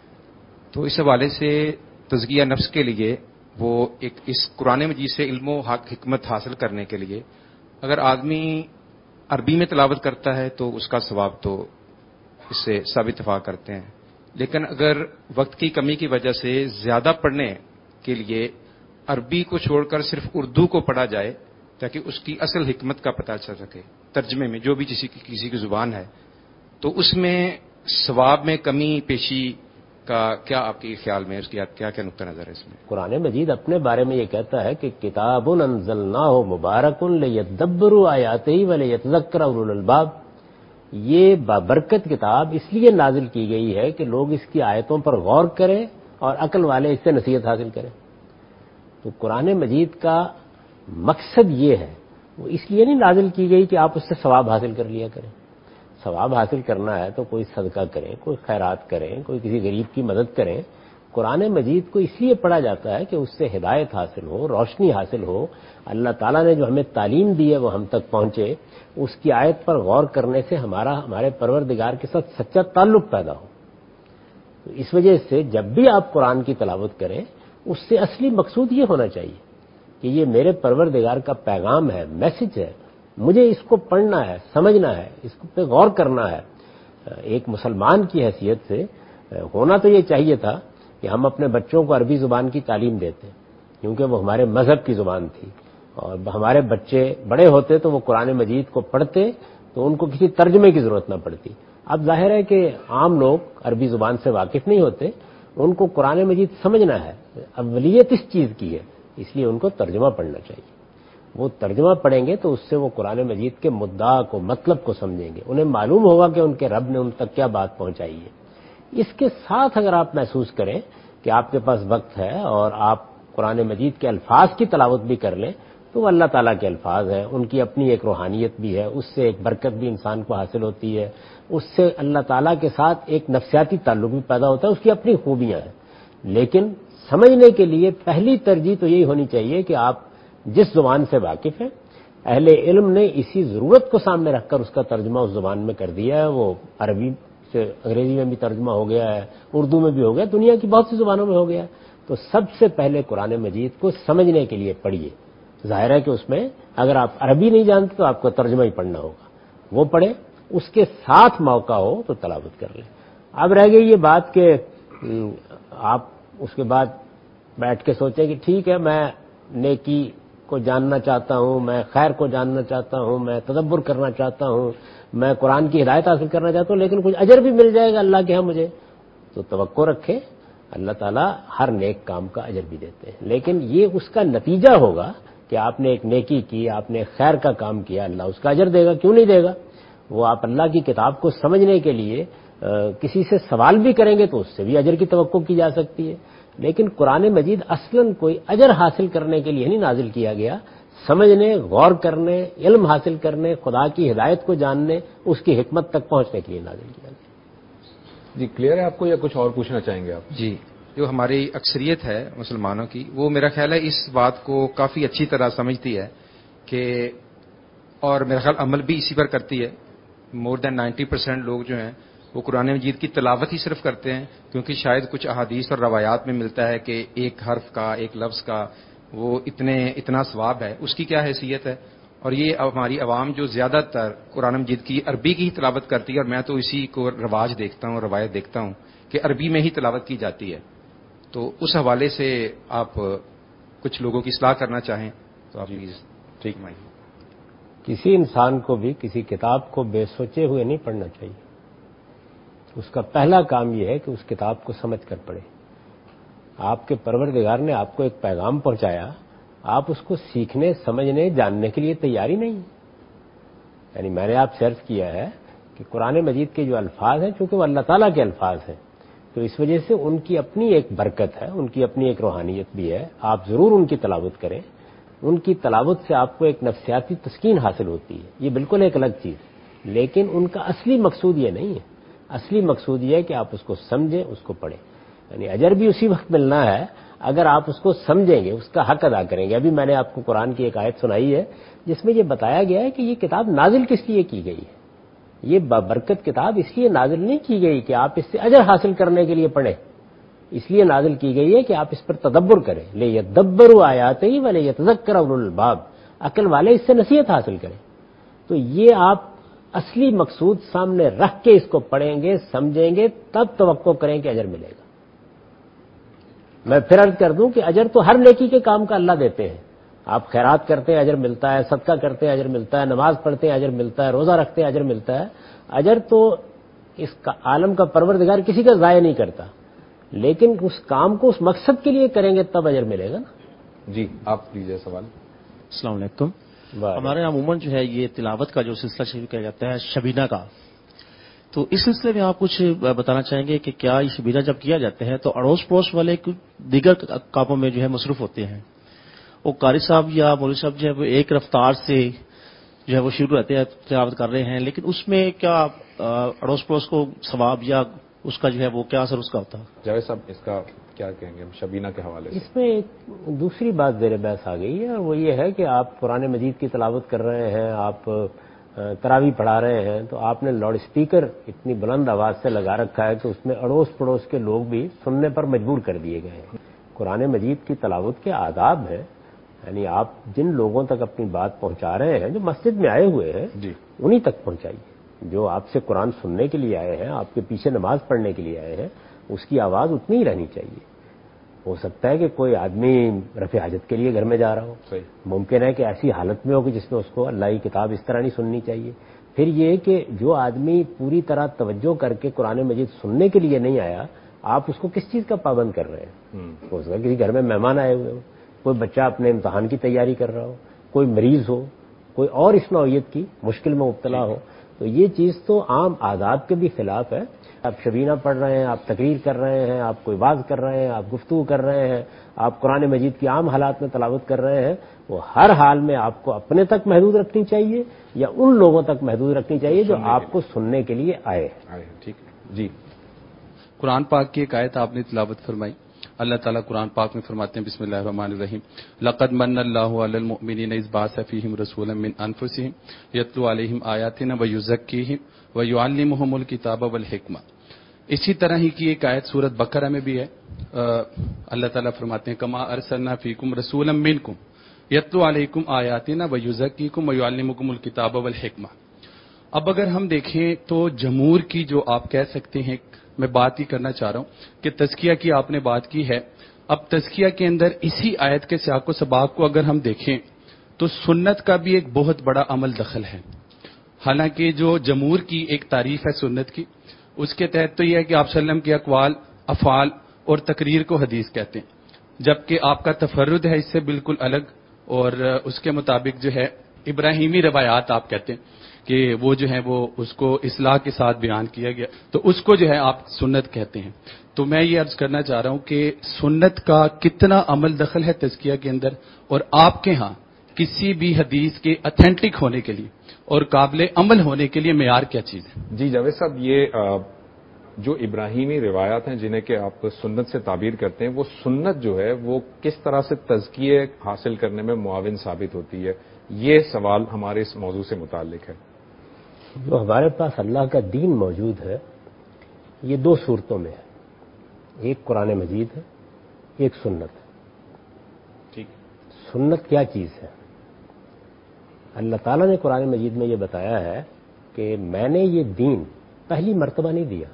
تو اس حوالے سے تزکیہ نفس کے لیے وہ ایک اس قرآن مجید سے علم و حکمت حاصل کرنے کے لیے اگر آدمی عربی میں تلاوت کرتا ہے تو اس کا ثواب تو اس سے سب اتفاق کرتے ہیں، لیکن اگر وقت کی کمی کی وجہ سے زیادہ پڑھنے کے لیے عربی کو چھوڑ کر صرف اردو کو پڑھا جائے تاکہ اس کی اصل حکمت کا پتہ چل سکے ترجمے میں، جو بھی کسی کی زبان ہے، تو اس میں ثواب میں کمی پیشی کا کیا آپ کے خیال میں اس کی کیا نقطہ نظر ہے اس میں؟ قرآن مجید اپنے بارے میں یہ کہتا ہے کہ کتاب انزلناہ مبارک لیدبروا آیاتہ ولیتذکر اولو الالباب، یہ بابرکت کتاب اس لیے نازل کی گئی ہے کہ لوگ اس کی آیتوں پر غور کریں اور عقل والے اس سے نصیحت حاصل کریں۔ تو قرآن مجید کا مقصد یہ ہے، وہ اس لیے نہیں نازل کی گئی کہ آپ اس سے ثواب حاصل کر لیا کریں۔ ثواب حاصل کرنا ہے تو کوئی صدقہ کریں، کوئی خیرات کریں، کوئی کسی غریب کی مدد کریں۔ قرآن مجید کو اس لیے پڑھا جاتا ہے کہ اس سے ہدایت حاصل ہو، روشنی حاصل ہو، اللہ تعالیٰ نے جو ہمیں تعلیم دی ہے وہ ہم تک پہنچے، اس کی آیت پر غور کرنے سے ہمارے پروردگار کے ساتھ سچا تعلق پیدا ہو۔ تو اس وجہ سے جب بھی آپ قرآن کی تلاوت کریں اس سے اصلی مقصود یہ ہونا چاہیے کہ یہ میرے پروردگار کا پیغام ہے، میسج ہے، مجھے اس کو پڑھنا ہے، سمجھنا ہے، اس پہ غور کرنا ہے۔ ایک مسلمان کی حیثیت سے ہونا تو یہ چاہیے تھا کہ ہم اپنے بچوں کو عربی زبان کی تعلیم دیتے، کیونکہ وہ ہمارے مذہب کی زبان تھی، اور ہمارے بچے بڑے ہوتے تو وہ قرآن مجید کو پڑھتے تو ان کو کسی ترجمے کی ضرورت نہ پڑتی۔ اب ظاہر ہے کہ عام لوگ عربی زبان سے واقف نہیں ہوتے، ان کو قرآن مجید سمجھنا ہے، اولیت اس چیز کی ہے، اس لیے ان کو ترجمہ پڑھنا چاہیے۔ وہ ترجمہ پڑھیں گے تو اس سے وہ قرآن مجید کے مدعا کو، مطلب کو سمجھیں گے، انہیں معلوم ہوگا کہ ان کے رب نے ان تک کیا بات پہنچائی ہے۔ اس کے ساتھ اگر آپ محسوس کریں کہ آپ کے پاس وقت ہے اور آپ قرآن مجید کے الفاظ کی تلاوت بھی کر لیں تو وہ اللہ تعالیٰ کے الفاظ ہیں، ان کی اپنی ایک روحانیت بھی ہے، اس سے ایک برکت بھی انسان کو حاصل ہوتی ہے، اس سے اللہ تعالیٰ کے ساتھ ایک نفسیاتی تعلق بھی پیدا ہوتا ہے، اس کی اپنی خوبیاں ہیں۔ لیکن سمجھنے کے لیے پہلی ترجیح تو یہی ہونی چاہیے کہ آپ جس زبان سے واقف ہیں، اہل علم نے اسی ضرورت کو سامنے رکھ کر اس کا ترجمہ اس زبان میں کر دیا ہے، وہ عربی سے انگریزی میں بھی ترجمہ ہو گیا ہے، اردو میں بھی ہو گیا، دنیا کی بہت سی زبانوں میں ہو گیا ہے۔ تو سب سے پہلے قرآن مجید کو سمجھنے کے لیے پڑھیے۔ ظاہر ہے کہ اس میں اگر آپ عربی نہیں جانتے تو آپ کو ترجمہ ہی پڑھنا ہوگا، وہ پڑھیں، اس کے ساتھ موقع ہو تو تلاوت کر لیں۔ اب رہ گئی یہ بات کہ آپ اس کے بعد بیٹھ کے سوچیں کہ ٹھیک ہے میں نیکی کو جاننا چاہتا ہوں، میں خیر کو جاننا چاہتا ہوں، میں تدبر کرنا چاہتا ہوں، میں قرآن کی ہدایت حاصل کرنا چاہتا ہوں، لیکن کچھ اجر بھی مل جائے گا اللہ کے ہاں مجھے، تو توقع رکھیں، اللہ تعالیٰ ہر نیک کام کا اجر بھی دیتے ہیں، لیکن یہ اس کا نتیجہ ہوگا کہ آپ نے ایک نیکی کی، آپ نے خیر کا کام کیا، اللہ اس کا اجر دے گا، کیوں نہیں دے گا؟ وہ آپ اللہ کی کتاب کو سمجھنے کے لیے کسی سے سوال بھی کریں گے تو اس سے بھی اجر کی توقع کی جا سکتی ہے، لیکن قرآن مجید اصلاً کوئی اجر حاصل کرنے کے لیے نہیں نازل کیا گیا، سمجھنے، غور کرنے، علم حاصل کرنے، خدا کی ہدایت کو جاننے، اس کی حکمت تک پہنچنے کے لیے نازل کیا گیا۔ جی کلیئر ہے آپ کو یا کچھ اور پوچھنا چاہیں گے آپ؟ جی، جو ہماری اکثریت ہے مسلمانوں کی، وہ میرا خیال ہے اس بات کو کافی اچھی طرح سمجھتی ہے کہ، اور میرا خیال عمل بھی اسی پر کرتی ہے۔ مور دین 90% لوگ جو ہیں وہ قرآن مجید کی تلاوت ہی صرف کرتے ہیں، کیونکہ شاید کچھ احادیث اور روایات میں ملتا ہے کہ ایک حرف کا، ایک لفظ کا وہ اتنا ثواب ہے، اس کی کیا حیثیت ہے، اور یہ ہماری عوام جو زیادہ تر قرآن مجید کی عربی کی ہی تلاوت کرتی ہے، اور میں تو اسی کو رواج دیکھتا ہوں اور روایت دیکھتا ہوں کہ عربی میں ہی تلاوت کی جاتی ہے. تو اس حوالے سے آپ کچھ لوگوں کی اصلاح کرنا چاہیں تو آپ پلیز. ٹھیک. کسی انسان کو بھی کسی کتاب کو بے سوچے ہوئے نہیں پڑھنا چاہیے. اس کا پہلا کام یہ ہے کہ اس کتاب کو سمجھ کر پڑھے. آپ کے پروردگار نے آپ کو ایک پیغام پہنچایا، آپ اس کو سیکھنے، سمجھنے، جاننے کے لیے تیاری نہیں. یعنی میں نے آپ سے عرض کیا ہے کہ قرآن مجید کے جو الفاظ ہیں چونکہ وہ اللہ تعالیٰ کے الفاظ ہیں، تو اس وجہ سے ان کی اپنی ایک برکت ہے، ان کی اپنی ایک روحانیت بھی ہے. آپ ضرور ان کی تلاوت کریں. ان کی تلاوت سے آپ کو ایک نفسیاتی تسکین حاصل ہوتی ہے، یہ بالکل ایک الگ چیز. لیکن ان کا اصلی مقصود یہ نہیں ہے. اصلی مقصود یہ ہے کہ آپ اس کو سمجھیں، اس کو پڑھیں. یعنی اجر بھی اسی وقت ملنا ہے اگر آپ اس کو سمجھیں گے، اس کا حق ادا کریں گے. ابھی میں نے آپ کو قرآن کی ایک آیت سنائی ہے جس میں یہ بتایا گیا ہے کہ یہ کتاب نازل کس لیے کی گئی ہے. یہ برکت کتاب اس لیے نازل نہیں کی گئی کہ آپ اس سے اجر حاصل کرنے کے لیے پڑھیں. اس لیے نازل کی گئی ہے کہ آپ اس پر تدبر کریں. لیدبروا آیاتہ ولیتذکر اولو الالباب، عقل والے اس سے نصیحت حاصل کریں. تو یہ آپ اصلی مقصود سامنے رکھ کے اس کو پڑھیں گے، سمجھیں گے، تب توقع کریں کہ اجر ملے گا. میں پھر عرض کر دوں کہ اجر تو ہر نیکی کے کام کا اللہ دیتے ہیں. آپ خیرات کرتے ہیں اجر ملتا ہے، صدقہ کرتے ہیں اجر ملتا ہے، نماز پڑھتے ہیں اجر ملتا ہے، روزہ رکھتے ہیں اجر ملتا ہے. اجر تو اس کا عالم کا پروردگار کسی کا ضائع نہیں کرتا، لیکن اس کام کو اس مقصد کے لیے کریں گے تب اجر ملے گا نا. جی آپ لیجیے سوال. السلام علیکم. ہمارے یہاں عموماً جو ہے یہ تلاوت کا جو سلسلہ شروع کیا جاتا ہے شبینہ کا، تو اس سلسلے میں آپ کچھ بتانا چاہیں گے کہ کیا یہ شبینہ جب کیا جاتا ہے تو اڑوس پڑوس والے دیگر کاموں میں جو ہے مصروف ہوتے ہیں، وہ قاری صاحب یا مولوی صاحب جو ہے وہ ایک رفتار سے جو ہے وہ شروع رہتے ہیں تلاوت کر رہے ہیں، لیکن اس میں کیا اڑوس پڑوس کو ثواب یا اس کا جو ہے وہ کیا اثر اس کا ہوتا ہے؟ جاوید صاحب اس کا کیا کہیں گے شبینہ کے حوالے سے؟ اس میں ایک دوسری بات زیر بحث آ گئی ہے، اور وہ یہ ہے کہ آپ قرآن مجید کی تلاوت کر رہے ہیں، آپ تراویح پڑھا رہے ہیں، تو آپ نے لاؤڈ اسپیکر اتنی بلند آواز سے لگا رکھا ہے کہ اس میں اڑوس پڑوس کے لوگ بھی سننے پر مجبور کر دیے گئے ہیں. قرآن مجید کی تلاوت کے آداب ہیں. یعنی آپ جن لوگوں تک اپنی بات پہنچا رہے ہیں، جو مسجد میں آئے ہوئے ہیں، جی انہی تک پہنچائیے. جو آپ سے قرآن سننے کے لیے آئے ہیں، آپ کے پیچھے نماز پڑھنے کے لیے آئے ہیں، اس کی آواز اتنی ہی رہنی چاہیے. ہو سکتا ہے کہ کوئی آدمی رفع حاجت کے لیے گھر میں جا رہا ہو، صحیح. ممکن ہے کہ ایسی حالت میں ہو کہ جس میں اس کو اللہ کی کتاب اس طرح نہیں سننی چاہیے. پھر یہ کہ جو آدمی پوری طرح توجہ کر کے قرآن مجید سننے کے لیے نہیں آیا، آپ اس کو کس چیز کا پابند کر رہے ہیں؟ ہو سکتا ہے کسی گھر میں مہمان آئے ہوئے ہو، کوئی بچہ اپنے امتحان کی تیاری کر رہا ہو، کوئی مریض ہو، کوئی اور اس نوعیت کی مشکل میں مبتلا ہو. تو یہ چیز تو عام آداب کے بھی خلاف ہے. آپ شبینہ پڑھ رہے ہیں، آپ تقریر کر رہے ہیں، آپ کوئی واز کر رہے ہیں، آپ گفتگو کر رہے ہیں، آپ قرآن مجید کی عام حالات میں تلاوت کر رہے ہیں، وہ ہر حال میں آپ کو اپنے تک محدود رکھنی چاہیے یا ان لوگوں تک محدود رکھنی چاہیے جو آپ کو سننے کے لیے آئے. ٹھیک ہے. جی قرآن پاک کی ایک آیت آپ نے تلاوت فرمائی. اللہ تعالیٰ قرآن پاک میں فرماتے ہیں بسم اللہ الرحمن الرحیم لقد من اللہ علی المؤمنین اذ بعث فیہم رسولا من انفسہم یتلو علیہم آیاتنا ویزکیہم ویعلمہم الکتاب والحکمہ. اسی طرح ہی کی ایک آیت سورۃ بقرہ میں بھی ہے. اللہ تعالیٰ فرماتے ہیں کما ارسلنا فیکم رسولا منکم یتلو علیکم آیاتنا ویزکیکم ویعلمکم الکتاب والحکمہ. اب اگر ہم دیکھیں تو جمہور کی جو آپ کہہ سکتے ہیں، میں بات ہی کرنا چاہ رہا ہوں کہ تزکیہ کی آپ نے بات کی ہے. اب تزکیہ کے اندر اسی آیت کے سیاق و سباق کو اگر ہم دیکھیں تو سنت کا بھی ایک بہت بڑا عمل دخل ہے. حالانکہ جو جمہور کی ایک تعریف ہے سنت کی، اس کے تحت تو یہ ہے کہ آپ صلی اللہ علیہ وسلم کے اقوال، افعال اور تقریر کو حدیث کہتے ہیں، جبکہ آپ کا تفرد ہے اس سے بالکل الگ، اور اس کے مطابق جو ہے ابراہیمی روایات آپ کہتے ہیں کہ وہ جو ہے وہ اس کو اصلاح کے ساتھ بیان کیا گیا، تو اس کو جو ہے آپ سنت کہتے ہیں. تو میں یہ عرض کرنا چاہ رہا ہوں کہ سنت کا کتنا عمل دخل ہے تزکیہ کے اندر، اور آپ کے ہاں کسی بھی حدیث کے اتھینٹک ہونے کے لیے اور قابل عمل ہونے کے لیے معیار کیا چیز ہے؟ جی جاوید صاحب، یہ جو ابراہیمی روایات ہیں جنہیں کہ آپ سنت سے تعبیر کرتے ہیں، وہ سنت جو ہے وہ کس طرح سے تزکیے حاصل کرنے میں معاون ثابت ہوتی ہے؟ یہ سوال ہمارے اس موضوع سے متعلق ہے. جو ہمارے پاس اللہ کا دین موجود ہے یہ دو صورتوں میں ہے. ایک قرآن مجید ہے، ایک سنت ہے. ٹھیک. سنت کیا چیز ہے؟ اللہ تعالیٰ نے قرآن مجید میں یہ بتایا ہے کہ میں نے یہ دین پہلی مرتبہ نہیں دیا،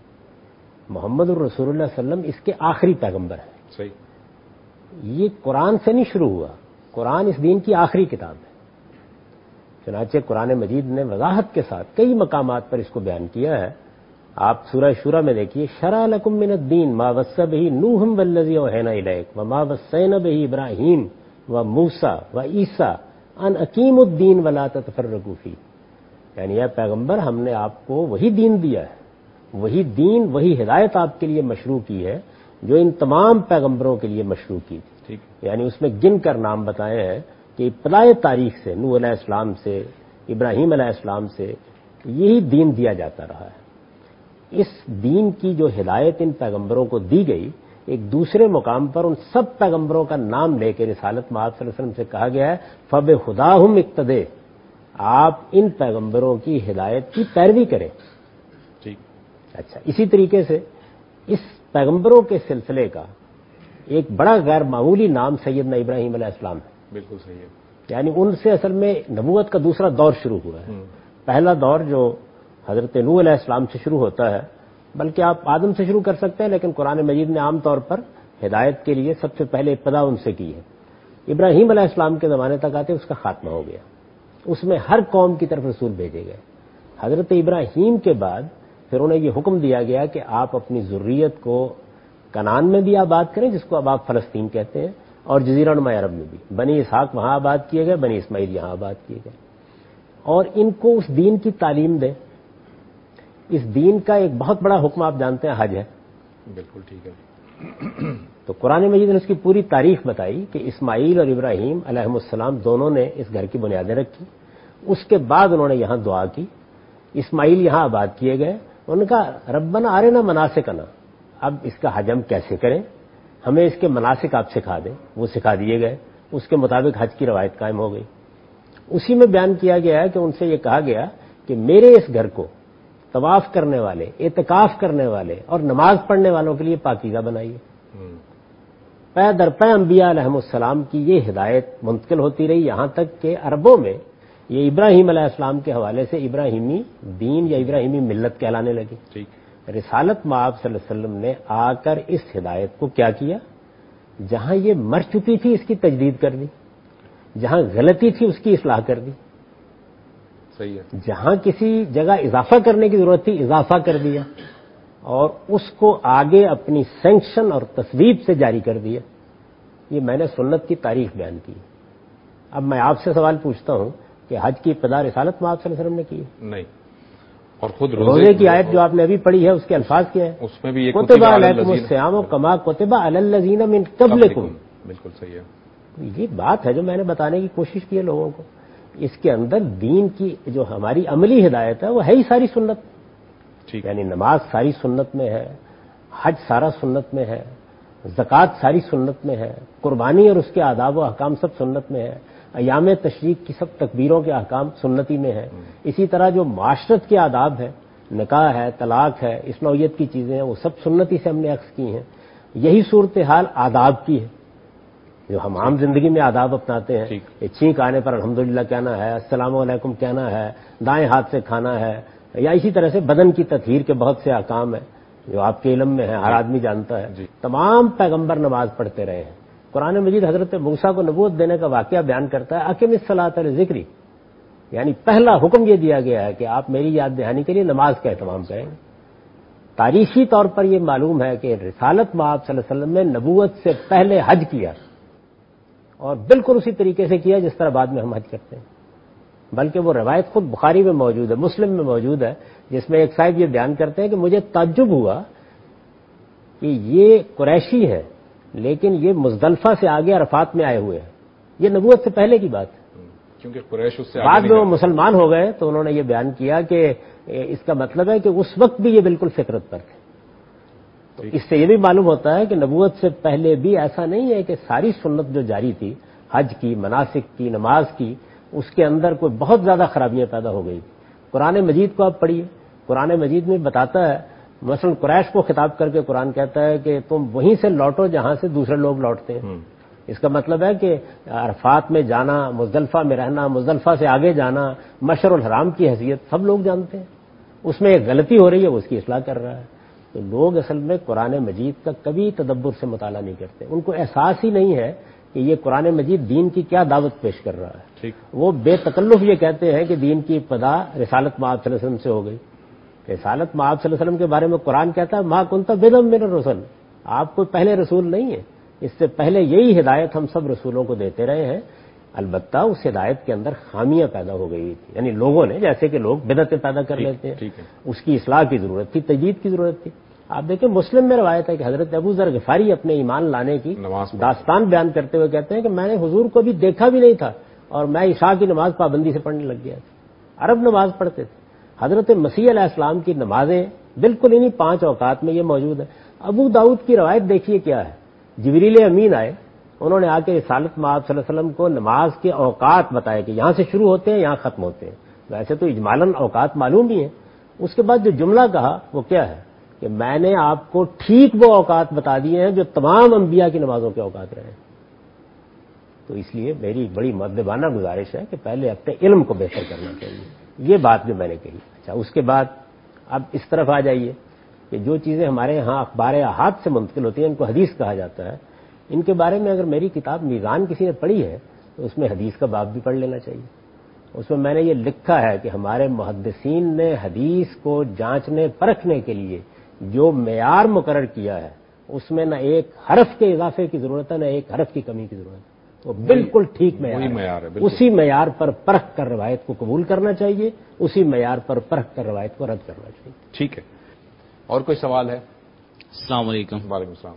محمد الرسول اللہ صلی اللہ علیہ وسلم اس کے آخری پیغمبر ہیں. صحیح. یہ قرآن سے نہیں شروع ہوا، قرآن اس دین کی آخری کتاب ہے. چنانچہ قرآن مجید نے وضاحت کے ساتھ کئی مقامات پر اس کو بیان کیا ہے. آپ سورہ شورى میں دیکھیے، شرع لکم من الدین ما وصى به نوح والذی اوحینا الیک وما وصینا به ابراہیم وموسیٰ وعیسیٰ ان اقیموا الدین ولا تتفرقوا فیہ. یعنی اے پیغمبر، ہم نے آپ کو وہی دین دیا ہے، وہی دین، وہی ہدایت آپ کے لیے مشروع کی ہے جو ان تمام پیغمبروں کے لیے مشروع کی تھی. یعنی اس میں گن کر نام بتائے ہیں کہ ابتدائی تاریخ سے، نوح علیہ السلام سے، ابراہیم علیہ السلام سے یہی دین دیا جاتا رہا ہے. اس دین کی جو ہدایت ان پیغمبروں کو دی گئی، ایک دوسرے مقام پر ان سب پیغمبروں کا نام لے کے رسالت میں آپ صلی اللہ علیہ وسلم سے کہا گیا ہے فَبِهُدَاهُمْ اقتدے، آپ ان پیغمبروں کی ہدایت کی پیروی کریں. اچھا، اسی طریقے سے اس پیغمبروں کے سلسلے کا ایک بڑا غیر معمولی نام سیدنا ابراہیم علیہ السلام ہے. بالکل صحیح ہے. یعنی ان سے اصل میں نبوت کا دوسرا دور شروع ہوا ہے. پہلا دور جو حضرت نوح علیہ السلام سے شروع ہوتا ہے، بلکہ آپ آدم سے شروع کر سکتے ہیں، لیکن قرآن مجید نے عام طور پر ہدایت کے لیے سب سے پہلے ابتدا ان سے کی ہے. ابراہیم علیہ السلام کے زمانے تک آتے اس کا خاتمہ ہو گیا. اس میں ہر قوم کی طرف رسول بھیجے گئے. حضرت ابراہیم کے بعد پھر انہیں یہ حکم دیا گیا کہ آپ اپنی ذریت کو کنعان میں بھی آباد کریں، جس کو اب آپ فلسطین کہتے ہیں، اور جزیرہ نما عرب میں بھی. بنی اسحاق وہاں آباد کیے گئے، بنی اسماعیل یہاں آباد کیے گئے، اور ان کو اس دین کی تعلیم دیں. اس دین کا ایک بہت بڑا حکم آپ جانتے ہیں، حج ہے. بالکل ٹھیک ہے. تو قرآن مجید نے اس کی پوری تاریخ بتائی کہ اسماعیل اور ابراہیم علیہم السلام دونوں نے اس گھر کی بنیادیں رکھی. اس کے بعد انہوں نے یہاں دعا کی. اسماعیل یہاں آباد کیے گئے. ان کا ربنا ارنا مناسکنا، اب اس کا حج ہم کیسے کریں، ہمیں اس کے مناسک آپ سکھا دیں. وہ سکھا دیے گئے، اس کے مطابق حج کی روایت قائم ہو گئی. اسی میں بیان کیا گیا ہے کہ ان سے یہ کہا گیا کہ میرے اس گھر کو طواف کرنے والے، اعتکاف کرنے والے اور نماز پڑھنے والوں کے لیے پاکیزہ بنائیے. پے در پے انبیاء علیہم السلام کی یہ ہدایت منتقل ہوتی رہی، یہاں تک کہ عربوں میں یہ ابراہیم علیہ السلام کے حوالے سے ابراہیمی دین یا ابراہیمی ملت کہلانے لگی. رسالت مآب صلی اللہ علیہ وسلم نے آ کر اس ہدایت کو کیا کیا، جہاں یہ مر چکی تھی اس کی تجدید کر دی، جہاں غلطی تھی اس کی اصلاح کر دی، صحیح ہے، جہاں کسی جگہ اضافہ کرنے کی ضرورت تھی اضافہ کر دیا، اور اس کو آگے اپنی سینکشن اور تصویب سے جاری کر دیا. یہ میں نے سنت کی تاریخ بیان کی. اب میں آپ سے سوال پوچھتا ہوں کہ حج کی ابتدا رسالت میں آپ صلی اللہ علیہ وسلم نے کی نہیں، اور خود روزے کی آیت جو آپ نے ابھی پڑھی ہے اس کے الفاظ کیا ہیں؟ اس میں بھی یہ کتب علیکم الصیام کما کتب علی الذین من قبلکم. بالکل صحیح ہے. یہ بات ہے جو میں نے بتانے کی کوشش کی ہے لوگوں کو. اس کے اندر دین کی جو ہماری عملی ہدایت ہے وہ ہے ہی ساری سنت. یعنی نماز ساری سنت میں ہے، حج سارا سنت میں ہے، زکوٰۃ ساری سنت میں ہے، قربانی اور اس کے آداب و احکام سب سنت میں ہے، ایام تشریق کی سب تکبیروں کے احکام سنتی میں ہے. اسی طرح جو معاشرت کے آداب ہیں، نکاح ہے، طلاق ہے، اس نوعیت کی چیزیں ہیں، وہ سب سنتی سے ہم نے اخذ کی ہیں. یہی صورتحال آداب کی ہے جو ہم عام زندگی میں آداب اپناتے ہیں. چھینک آنے پر الحمدللہ کہنا ہے، السلام علیکم کہنا ہے، دائیں ہاتھ سے کھانا ہے، یا اسی طرح سے بدن کی تطہیر کے بہت سے احکام ہیں جو آپ کے علم میں ہیں، ہر آدمی جانتا ہے. تمام پیغمبر نماز پڑھتے رہے ہیں. قرآن مجید حضرت موسیٰ کو نبوت دینے کا واقعہ بیان کرتا ہے، اقم الصلاۃ لذکری، یعنی پہلا حکم یہ دیا گیا ہے کہ آپ میری یاد دہانی کے لیے نماز کا اہتمام کریں. تاریخی طور پر یہ معلوم ہے کہ رسالت مآب صلی اللہ علیہ وسلم نے نبوت سے پہلے حج کیا، اور بالکل اسی طریقے سے کیا جس طرح بعد میں ہم حج کرتے ہیں. بلکہ وہ روایت خود بخاری میں موجود ہے، مسلم میں موجود ہے، جس میں ایک صاحب یہ بیان کرتے ہیں کہ مجھے تعجب ہوا کہ یہ قریشی ہے لیکن یہ مزدلفہ سے آگے عرفات میں آئے ہوئے ہیں. یہ نبوت سے پہلے کی بات ہے، کیونکہ قریش اس سے بعد میں وہ مسلمان ہو گئے تو انہوں نے یہ بیان کیا کہ اس کا مطلب ہے کہ اس وقت بھی یہ بالکل فطرت پر تھے. تو اس سے یہ بھی معلوم ہوتا ہے کہ نبوت سے پہلے بھی ایسا نہیں ہے کہ ساری سنت جو جاری تھی، حج کی، مناسک کی، نماز کی، اس کے اندر کوئی بہت زیادہ خرابیاں پیدا ہو گئی. قرآن مجید کو آپ پڑھیے، قرآن مجید میں بتاتا ہے، مثلا قریش کو خطاب کر کے قرآن کہتا ہے کہ تم وہیں سے لوٹو جہاں سے دوسرے لوگ لوٹتے ہیں. اس کا مطلب ہے کہ عرفات میں جانا، مزدلفہ میں رہنا، مزدلفہ سے آگے جانا مشعر الحرام کی حیثیت سب لوگ جانتے ہیں. اس میں ایک غلطی ہو رہی ہے، وہ اس کی اصلاح کر رہا ہے. تو لوگ اصل میں قرآن مجید کا کبھی تدبر سے مطالعہ نہیں کرتے. ان کو احساس ہی نہیں ہے کہ یہ قرآن مجید دین کی کیا دعوت پیش کر رہا ہے. وہ بے تکلف یہ کہتے ہیں کہ دین کی ابتدا رسالت مآب صلی اللہ علیہ وسلم سے ہو گئی. رسالت مآب صلی اللہ علیہ وسلم کے بارے میں قرآن کہتا ہے ما کنت بدعا من الرسل، آپ کوئی پہلے رسول نہیں ہے. اس سے پہلے یہی ہدایت ہم سب رسولوں کو دیتے رہے ہیں. البتہ اس ہدایت کے اندر خامیاں پیدا ہو گئی تھی، یعنی لوگوں نے جیسے کہ لوگ بدعتیں پیدا کر لیتے ہیں، اس کی اصلاح کی ضرورت تھی، تجدید کی ضرورت تھی. آپ دیکھیں مسلم میں روایت ہے کہ حضرت ابو ذر غفاری اپنے ایمان لانے کی داستان بیان کرتے ہوئے کہتے ہیں کہ میں نے حضور کو بھی دیکھا بھی نہیں تھا اور میں عشاء کی نماز پابندی سے پڑھنے لگ گیا تھا. عرب نماز پڑھتے تھے. حضرت مسیح علیہ السلام کی نمازیں بالکل انہی 5 اوقات میں یہ موجود ہے. ابو داؤد کی روایت دیکھیے کیا ہے. جبریل امین آئے، انہوں نے آ کے رسالت مآب صلی اللہ علیہ وسلم کو نماز کے اوقات بتائے کہ یہاں سے شروع ہوتے ہیں، یہاں ختم ہوتے ہیں. ویسے تو اجمالاً اوقات معلوم ہی ہیں. اس کے بعد جو جملہ کہا وہ کیا ہے کہ میں نے آپ کو ٹھیک وہ اوقات بتا دیے ہیں جو تمام انبیاء کی نمازوں کے اوقات رہے ہیں. تو اس لیے میری بڑی مؤدبانہ گزارش ہے کہ پہلے اپنے علم کو بہتر کرنا چاہیے. یہ بات جو میں نے کہی. اچھا، اس کے بعد اب اس طرف آ جائیے کہ جو چیزیں ہمارے ہاں اخبار احاد سے منتقل ہوتی ہیں ان کو حدیث کہا جاتا ہے. ان کے بارے میں اگر میری کتاب میزان کسی نے پڑھی ہے تو اس میں حدیث کا باب بھی پڑھ لینا چاہیے. اس میں نے یہ لکھا ہے کہ ہمارے محدثین نے حدیث کو جانچنے پرکھنے کے لیے جو معیار مقرر کیا ہے اس میں نہ ایک حرف کے اضافے کی ضرورت ہے نہ ایک حرف کی کمی کی ضرورت ہے. وہ بالکل ٹھیک معیار ہے. اسی معیار پر پرکھ کر روایت کو قبول کرنا چاہیے، اسی معیار پر پرکھ کر روایت کو رد کرنا چاہیے. ٹھیک ہے. اور کوئی سوال ہے؟ السلام علیکم. وعلیکم السلام.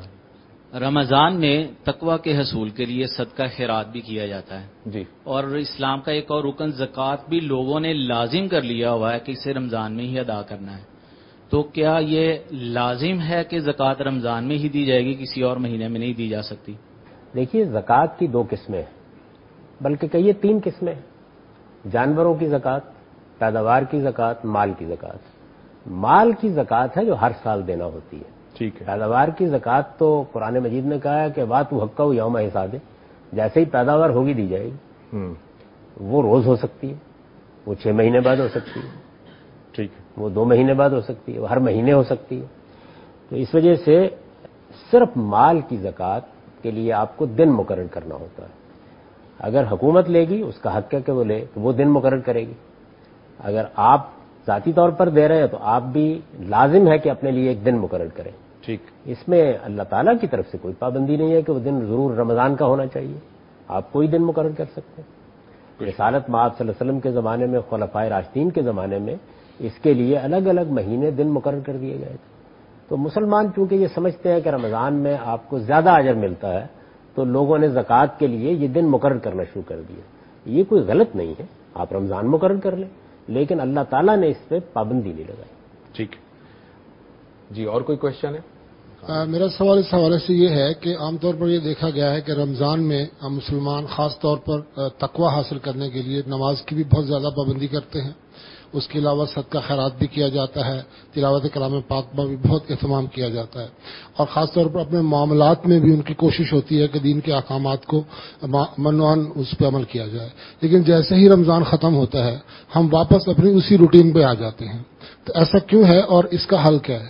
رمضان میں تقوی کے حصول کے لیے صدقہ خیرات بھی کیا جاتا ہے جی، اور اسلام کا ایک اور رکن زکوٰۃ بھی لوگوں نے لازم کر لیا ہوا ہے کہ اسے رمضان میں ہی ادا کرنا ہے. تو کیا یہ لازم ہے کہ زکوٰۃ رمضان میں ہی دی جائے گی، کسی اور مہینے میں نہیں دی جا سکتی؟ دیکھیے زکوٰۃ کی 2 قسمیں ہیں، بلکہ کہیے 3 قسمیں ہیں. جانوروں کی زکوٰۃ، پیداوار کی زکوٰۃ، مال کی زکوٰۃ. مال کی زکوٰۃ ہے جو ہر سال دینا ہوتی ہے. ٹھیک ہے. پیداوار کی زکوٰۃ تو قرآن مجید نے کہا ہے کہ واتوا حقہ یوم حصاد، جیسے ہی پیداوار ہوگی دی جائے گی. وہ روز ہو سکتی ہے، وہ 6 مہینے بعد ہو سکتی ہے، ٹھیک ہے، وہ 2 مہینے بعد ہو سکتی ہے، وہ ہر مہینے ہو سکتی ہے. تو اس وجہ سے صرف مال کی زکوٰۃ کے لیے آپ کو دن مقرر کرنا ہوتا ہے. اگر حکومت لے گی اس کا حق ہے کہ وہ لے، تو وہ دن مقرر کرے گی. اگر آپ ذاتی طور پر دے رہے ہیں تو آپ بھی لازم ہے کہ اپنے لیے ایک دن مقرر کریں. ٹھیک. اس میں اللہ تعالیٰ کی طرف سے کوئی پابندی نہیں ہے کہ وہ دن ضرور رمضان کا ہونا چاہیے. آپ کوئی دن مقرر کر سکتے ہیں. رسالت مآب صلی اللہ علیہ وسلم کے زمانے میں، خلفائے راشدین کے زمانے میں اس کے لیے الگ الگ مہینے دن مقرر کر دیے گئے تھے. تو مسلمان چونکہ یہ سمجھتے ہیں کہ رمضان میں آپ کو زیادہ اجر ملتا ہے تو لوگوں نے زکوٰۃ کے لیے یہ دن مقرر کرنا شروع کر دیا. یہ کوئی غلط نہیں ہے، آپ رمضان مقرر کر لیں، لیکن اللہ تعالیٰ نے اس پہ پابندی نہیں لگائی. ٹھیک ہے جی. اور کوئی کوشچن ہے؟ میرا سوال اس حوالے سے یہ ہے کہ عام طور پر یہ دیکھا گیا ہے کہ رمضان میں مسلمان خاص طور پر تقوی حاصل کرنے کے لیے نماز کی بھی بہت زیادہ پابندی کرتے ہیں. اس کے علاوہ صدقہ خیرات بھی کیا جاتا ہے، تلاوت کلام پاک پر بھی بہت اہتمام کیا جاتا ہے، اور خاص طور پر اپنے معاملات میں بھی ان کی کوشش ہوتی ہے کہ دین کے احکامات کو منوان اس پہ عمل کیا جائے. لیکن جیسے ہی رمضان ختم ہوتا ہے ہم واپس اپنی اسی روٹین پہ آ جاتے ہیں. تو ایسا کیوں ہے اور اس کا حل کیا ہے؟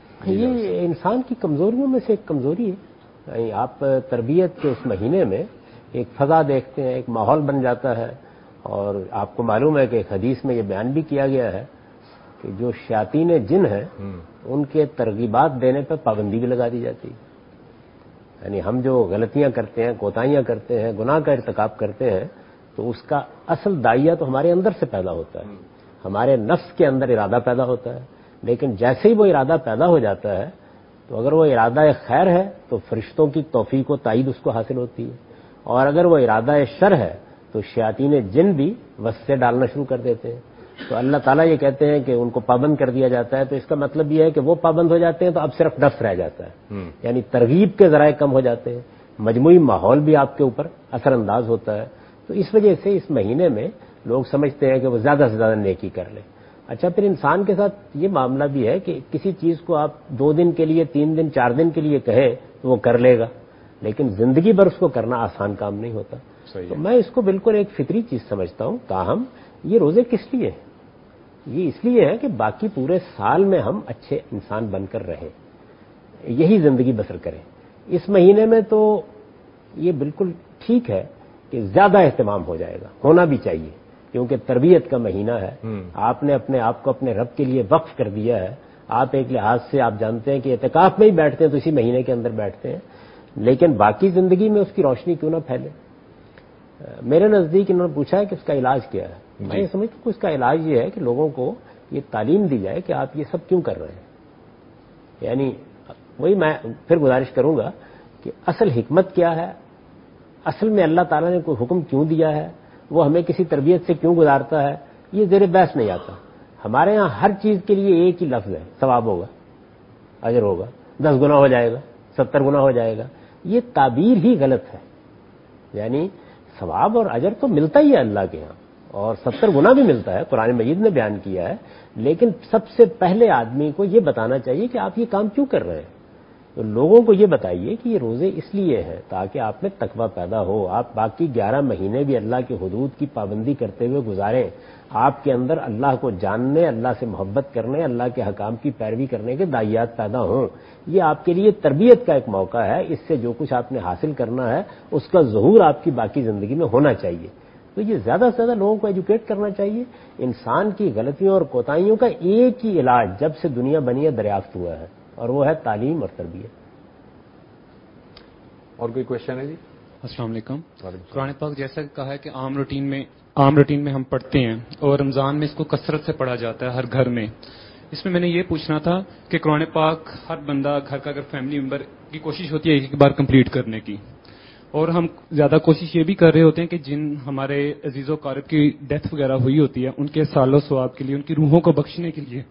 یہ انسان کی کمزوریوں میں سے ایک کمزوری ہے. آپ تربیت کے اس مہینے میں ایک فضا دیکھتے ہیں، ایک ماحول بن جاتا ہے، اور آپ کو معلوم ہے کہ ایک حدیث میں یہ بیان بھی کیا گیا ہے کہ جو شیاطین جن ہیں ان کے ترغیبات دینے پہ پابندی بھی لگا دی جاتی ہے. یعنی ہم جو غلطیاں کرتے ہیں، کوتاہیاں کرتے ہیں، گناہ کا ارتکاب کرتے ہیں، تو اس کا اصل داعیہ تو ہمارے اندر سے پیدا ہوتا ہے، ہمارے نفس کے اندر ارادہ پیدا ہوتا ہے. لیکن جیسے ہی وہ ارادہ پیدا ہو جاتا ہے تو اگر وہ ارادہ خیر ہے تو فرشتوں کی توفیق و تائید اس کو حاصل ہوتی ہے، اور اگر وہ ارادہ شر ہے تو شیاطین جن بھی وسوسے ڈالنا شروع کر دیتے ہیں. تو اللہ تعالیٰ یہ کہتے ہیں کہ ان کو پابند کر دیا جاتا ہے. تو اس کا مطلب یہ ہے کہ وہ پابند ہو جاتے ہیں تو اب صرف نفس رہ جاتا ہے، یعنی ترغیب کے ذرائع کم ہو جاتے ہیں، مجموعی ماحول بھی آپ کے اوپر اثر انداز ہوتا ہے. تو اس وجہ سے اس مہینے میں لوگ سمجھتے ہیں کہ وہ زیادہ سے زیادہ نیکی کر لیں. اچھا، پھر انسان کے ساتھ یہ معاملہ بھی ہے کہ کسی چیز کو آپ 2 دن کے لیے، 3 دن، 4 دن کے لیے کہیں تو وہ کر لے گا، لیکن زندگی بھر اس کو کرنا آسان کام نہیں ہوتا. تو میں اس کو بالکل ایک فطری چیز سمجھتا ہوں. تاہم یہ روزے کس لیے ہیں؟ یہ اس لیے ہے کہ باقی پورے سال میں ہم اچھے انسان بن کر رہیں, یہی زندگی بسر کریں. اس مہینے میں تو یہ بالکل ٹھیک ہے کہ زیادہ اہتمام ہو جائے گا, ہونا بھی چاہیے, کیونکہ تربیت کا مہینہ ہے. آپ نے اپنے آپ کو اپنے رب کے لیے وقف کر دیا ہے. آپ ایک لحاظ سے آپ جانتے ہیں کہ اعتکاف میں ہی بیٹھتے ہیں تو اسی مہینے کے اندر بیٹھتے ہیں, لیکن باقی زندگی میں اس کی روشنی کیوں نہ پھیلے. میرے نزدیک انہوں نے پوچھا ہے کہ اس کا علاج کیا ہے. میں یہ سمجھتا ہوں کہ اس کا علاج یہ ہے کہ لوگوں کو یہ تعلیم دی جائے کہ آپ یہ سب کیوں کر رہے ہیں. یعنی وہی میں پھر گزارش کروں گا کہ اصل حکمت کیا ہے, اصل میں اللہ تعالیٰ نے کوئی حکم کیوں دیا ہے, وہ ہمیں کسی تربیت سے کیوں گزارتا ہے, یہ زیر بحث نہیں آتا. ہمارے ہاں ہر چیز کے لیے ایک ہی لفظ ہے, ثواب ہوگا, اجر ہوگا, 10 گنا ہو جائے گا, 70 گنا ہو جائے گا. یہ تعبیر ہی غلط ہے. یعنی ثواب اور اجر تو ملتا ہی ہے اللہ کے ہاں, اور 70 گنا بھی ملتا ہے, قرآن مجید نے بیان کیا ہے. لیکن سب سے پہلے آدمی کو یہ بتانا چاہیے کہ آپ یہ کام کیوں کر رہے ہیں. تو لوگوں کو یہ بتائیے کہ یہ روزے اس لیے ہیں تاکہ آپ میں تقویٰ پیدا ہو, آپ باقی 11 مہینے بھی اللہ کے حدود کی پابندی کرتے ہوئے گزاریں. آپ کے اندر اللہ کو جاننے, اللہ سے محبت کرنے, اللہ کے حکام کی پیروی کرنے کے داعیات پیدا ہوں. یہ آپ کے لیے تربیت کا ایک موقع ہے. اس سے جو کچھ آپ نے حاصل کرنا ہے اس کا ظہور آپ کی باقی زندگی میں ہونا چاہیے. تو یہ زیادہ سے زیادہ لوگوں کو ایجوکیٹ کرنا چاہیے. انسان کی غلطیوں اور کوتاہیوں کا ایک ہی علاج جب سے دنیا بنی ہے دریافت ہوا ہے, اور وہ ہے تعلیم اور تربیت. اور کوئی کوشچن ہے جی؟ السلام علیکم. قرآن پاک جیسا کہا ہے کہ عام روٹین میں ہم پڑھتے ہیں, اور رمضان میں اس کو کثرت سے پڑھا جاتا ہے ہر گھر میں. اس میں نے یہ پوچھنا تھا کہ قرآن پاک ہر بندہ گھر کا اگر فیملی ممبر کی کوشش ہوتی ہے ایک بار کمپلیٹ کرنے کی, اور ہم زیادہ کوشش یہ بھی کر رہے ہوتے ہیں کہ جن ہمارے عزیز و قارب کی ڈیتھ وغیرہ ہوئی ہوتی ہے ان کے سال و ثواب کے لیے, ان کی روحوں کو بخشنے کے لیے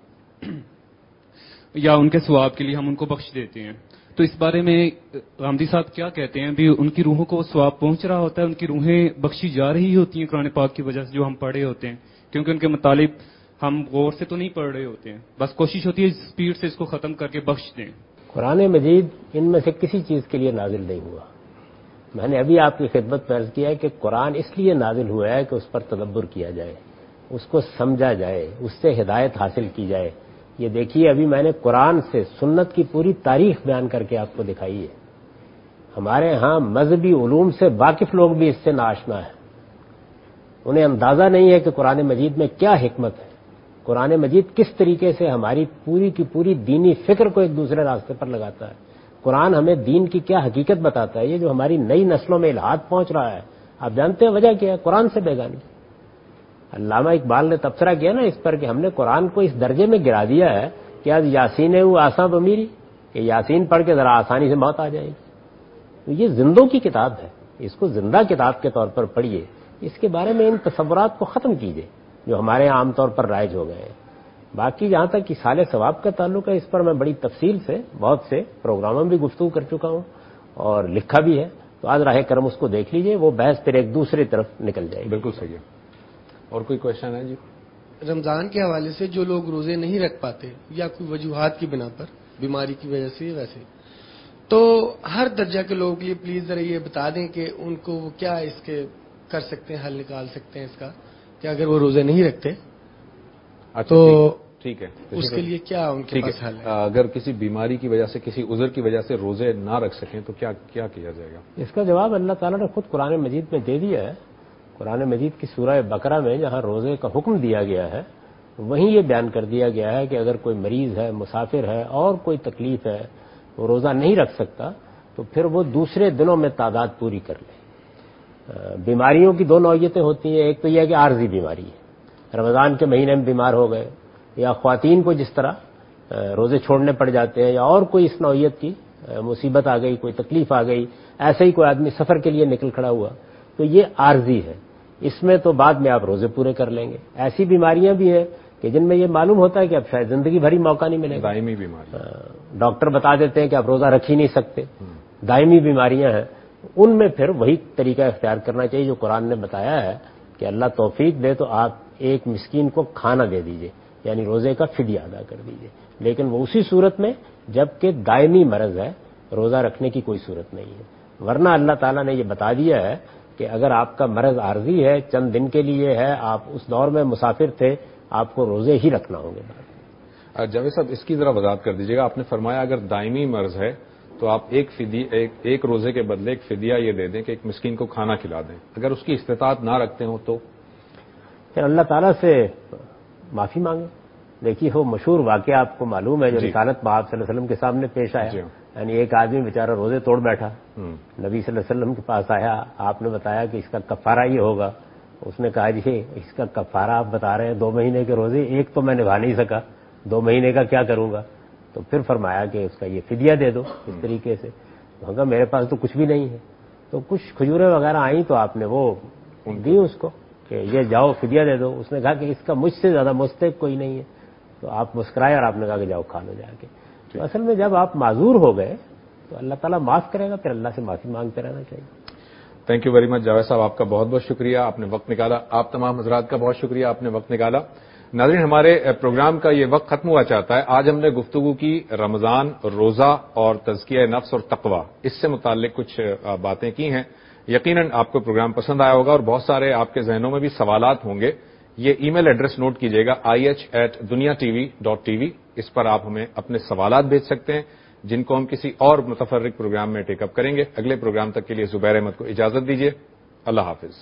یا ان کے ثواب کے لیے ہم ان کو بخش دیتے ہیں. تو اس بارے میں غامدی صاحب کیا کہتے ہیں؟ بھی ان کی روحوں کو ثواب پہنچ رہا ہوتا ہے, ان کی روحیں بخشی جا رہی ہوتی ہیں قرآن پاک کی وجہ سے جو ہم پڑھے ہوتے ہیں, کیونکہ ان کے مطالب ہم غور سے تو نہیں پڑھ رہے ہوتے ہیں, بس کوشش ہوتی ہے اسپیڈ سے اس کو ختم کر کے بخش دیں. قرآن مجید ان میں سے کسی چیز کے لیے نازل نہیں ہوا. میں نے ابھی آپ کی خدمت میں عرض کیا ہے کہ قرآن اس لیے نازل ہوا ہے کہ اس پر تدبر کیا جائے, اس کو سمجھا جائے, اس سے ہدایت حاصل کی جائے. یہ دیکھیے ابھی میں نے قرآن سے سنت کی پوری تاریخ بیان کر کے آپ کو دکھائی ہے. ہمارے ہاں مذہبی علوم سے واقف لوگ بھی اس سے ناآشنا ہیں, انہیں اندازہ نہیں ہے کہ قرآن مجید میں کیا حکمت ہے, قرآن مجید کس طریقے سے ہماری پوری کی پوری دینی فکر کو ایک دوسرے راستے پر لگاتا ہے. قرآن ہمیں دین کی کیا حقیقت بتاتا ہے. یہ جو ہماری نئی نسلوں میں الحاد پہنچ رہا ہے, آپ جانتے ہیں وجہ کیا ہے؟ قرآن سے بیگانی. علامہ اقبال نے تبصرہ کیا نا اس پر کہ ہم نے قرآن کو اس درجے میں گرا دیا ہے کہ آج یاسین ہے وہ آساں بمیری, کہ یاسین پڑھ کے ذرا آسانی سے موت آ جائے گی. تو یہ زندوں کی کتاب ہے, اس کو زندہ کتاب کے طور پر پڑھیے. اس کے بارے میں ان تصورات کو ختم کیجیے جو ہمارے عام طور پر رائج ہو گئے ہیں. باقی جہاں تک اصال ثواب کا تعلق ہے, اس پر میں بڑی تفصیل سے بہت سے پروگراموں میں بھی گفتگو کر چکا ہوں اور لکھا بھی ہے. تو آج راہ کرم اس کو دیکھ لیجئے, وہ بحث پھر ایک دوسری طرف نکل جائے گی. بالکل صحیح ہے. اور کوئی کوشچن ہے جی؟ رمضان کے حوالے سے جو لوگ روزے نہیں رکھ پاتے یا کوئی وجوہات کی بنا پر, بیماری کی وجہ سے ویسے, تو ہر درجہ کے لوگوں کے لیے پلیز ذرا یہ بتا دیں کہ ان کو کیا اس کے کر سکتے ہیں, حل نکال سکتے ہیں اس کا, کہ اگر وہ روزے نہیں رکھتے تو ٹھیک ہے, اس کے لیے کیا ان کے پاس حل ہے؟ اگر کسی بیماری کی وجہ سے, کسی عذر کی وجہ سے روزے نہ رکھ سکیں تو کیا کیا جائے گا؟ اس کا جواب اللہ تعالیٰ نے خود قرآن مجید میں دے دیا ہے. قرآن مجید کی سورہ بقرہ میں جہاں روزے کا حکم دیا گیا ہے وہیں یہ بیان کر دیا گیا ہے کہ اگر کوئی مریض ہے, مسافر ہے اور کوئی تکلیف ہے, وہ روزہ نہیں رکھ سکتا تو پھر وہ دوسرے دنوں میں تعداد پوری کر لے. بیماریوں کی 2 نوعیتیں ہوتی ہیں. ایک تو یہ ہے کہ عارضی بیماری ہے, رمضان کے مہینے میں بیمار ہو گئے, یا خواتین کو جس طرح روزے چھوڑنے پڑ جاتے ہیں, یا اور کوئی اس نوعیت کی مصیبت آ گئی, کوئی تکلیف آ گئی, ایسے ہی کوئی آدمی سفر کے لیے نکل کھڑا ہوا, تو یہ عارضی ہے. اس میں تو بعد میں آپ روزے پورے کر لیں گے. ایسی بیماریاں بھی ہیں کہ جن میں یہ معلوم ہوتا ہے کہ اب شاید زندگی بھری موقع نہیں ملے گا. دائمی بیماری, ڈاکٹر بتا دیتے ہیں کہ آپ روزہ رکھ ہی نہیں سکتے. دائمی بیماریاں ہیں, ان میں پھر وہی طریقہ اختیار کرنا چاہیے جو قرآن نے بتایا ہے کہ اللہ توفیق دے تو آپ ایک مسکین کو کھانا دے دیجئے, یعنی روزے کا فدیہ ادا کر دیجئے. لیکن وہ اسی صورت میں جب کہ دائمی مرض ہے, روزہ رکھنے کی کوئی صورت نہیں ہے. ورنہ اللہ تعالیٰ نے یہ بتا دیا ہے کہ اگر آپ کا مرض عارضی ہے، چند دن کے لیے ہے، آپ اس دور میں مسافر تھے، آپ کو روزے ہی رکھنا ہوں گے۔ جاوید صاحب اس کی ذرا وضاحت کر دیجیے گا، آپ نے فرمایا اگر دائمی مرض ہے تو آپ ایک روزے کے بدلے ایک فدیہ یہ دے دیں کہ ایک مسکین کو کھانا کھلا دیں، اگر اس کی استطاعت نہ رکھتے ہوں تو پھر اللہ تعالیٰ سے معافی مانگیں۔ دیکھیے وہ مشہور واقعہ آپ کو معلوم ہے جو رسالت باب صلی اللہ علیہ وسلم کے سامنے پیش آیا، یعنی ایک آدمی بیچارہ روزے توڑ بیٹھا، نبی صلی اللہ علیہ وسلم کے پاس آیا، آپ نے بتایا کہ اس کا کفارہ یہ ہوگا۔ اس نے کہا جی اس کا کفارہ آپ بتا رہے ہیں 2 مہینے کے روزے، ایک تو میں نبھا نہیں سکا، 2 مہینے کا کیا کروں گا؟ تو پھر فرمایا کہ اس کا یہ فدیہ دے دو اس طریقے سے۔ تو کہا میرے پاس تو کچھ بھی نہیں ہے، تو کچھ کھجوریں وغیرہ آئیں تو آپ نے وہ دی اس کو کہ یہ جاؤ فدیہ دے دو۔ اس نے کہا کہ اس کا مجھ سے زیادہ مستحق کوئی نہیں ہے، تو آپ مسکرائے اور آپ نے کہا کہ جاؤ کھا لو جا کے۔ تو اصل میں جب آپ معذور ہو گئے تو اللہ تعالیٰ معاف کرے گا، پھر اللہ سے معافی مانگتے رہنا چاہیے۔ Thank you very much Javed صاحب، آپ کا بہت بہت شکریہ، آپ نے وقت نکالا۔ آپ تمام حضرات کا بہت شکریہ، آپ نے وقت نکالا۔ ناظرین ہمارے پروگرام کا یہ وقت ختم ہوا چاہتا ہے۔ آج ہم نے گفتگو کی رمضان، روزہ اور تزکیہ نفس اور تقوی، اس سے متعلق کچھ باتیں کی ہیں۔ یقیناً آپ کو پروگرام پسند آیا ہوگا اور بہت سارے آپ کے ذہنوں میں بھی سوالات ہوں گے۔ یہ ای میل ایڈریس نوٹ کیجیے گا ih@duniatv.tv، اس پر آپ ہمیں اپنے سوالات بھیج سکتے ہیں جن کو ہم کسی اور متفرق پروگرام میں ٹیک اپ کریں گے۔ اگلے پروگرام تک کے لیے زبیر احمد کو اجازت دیجیے، اللہ حافظ۔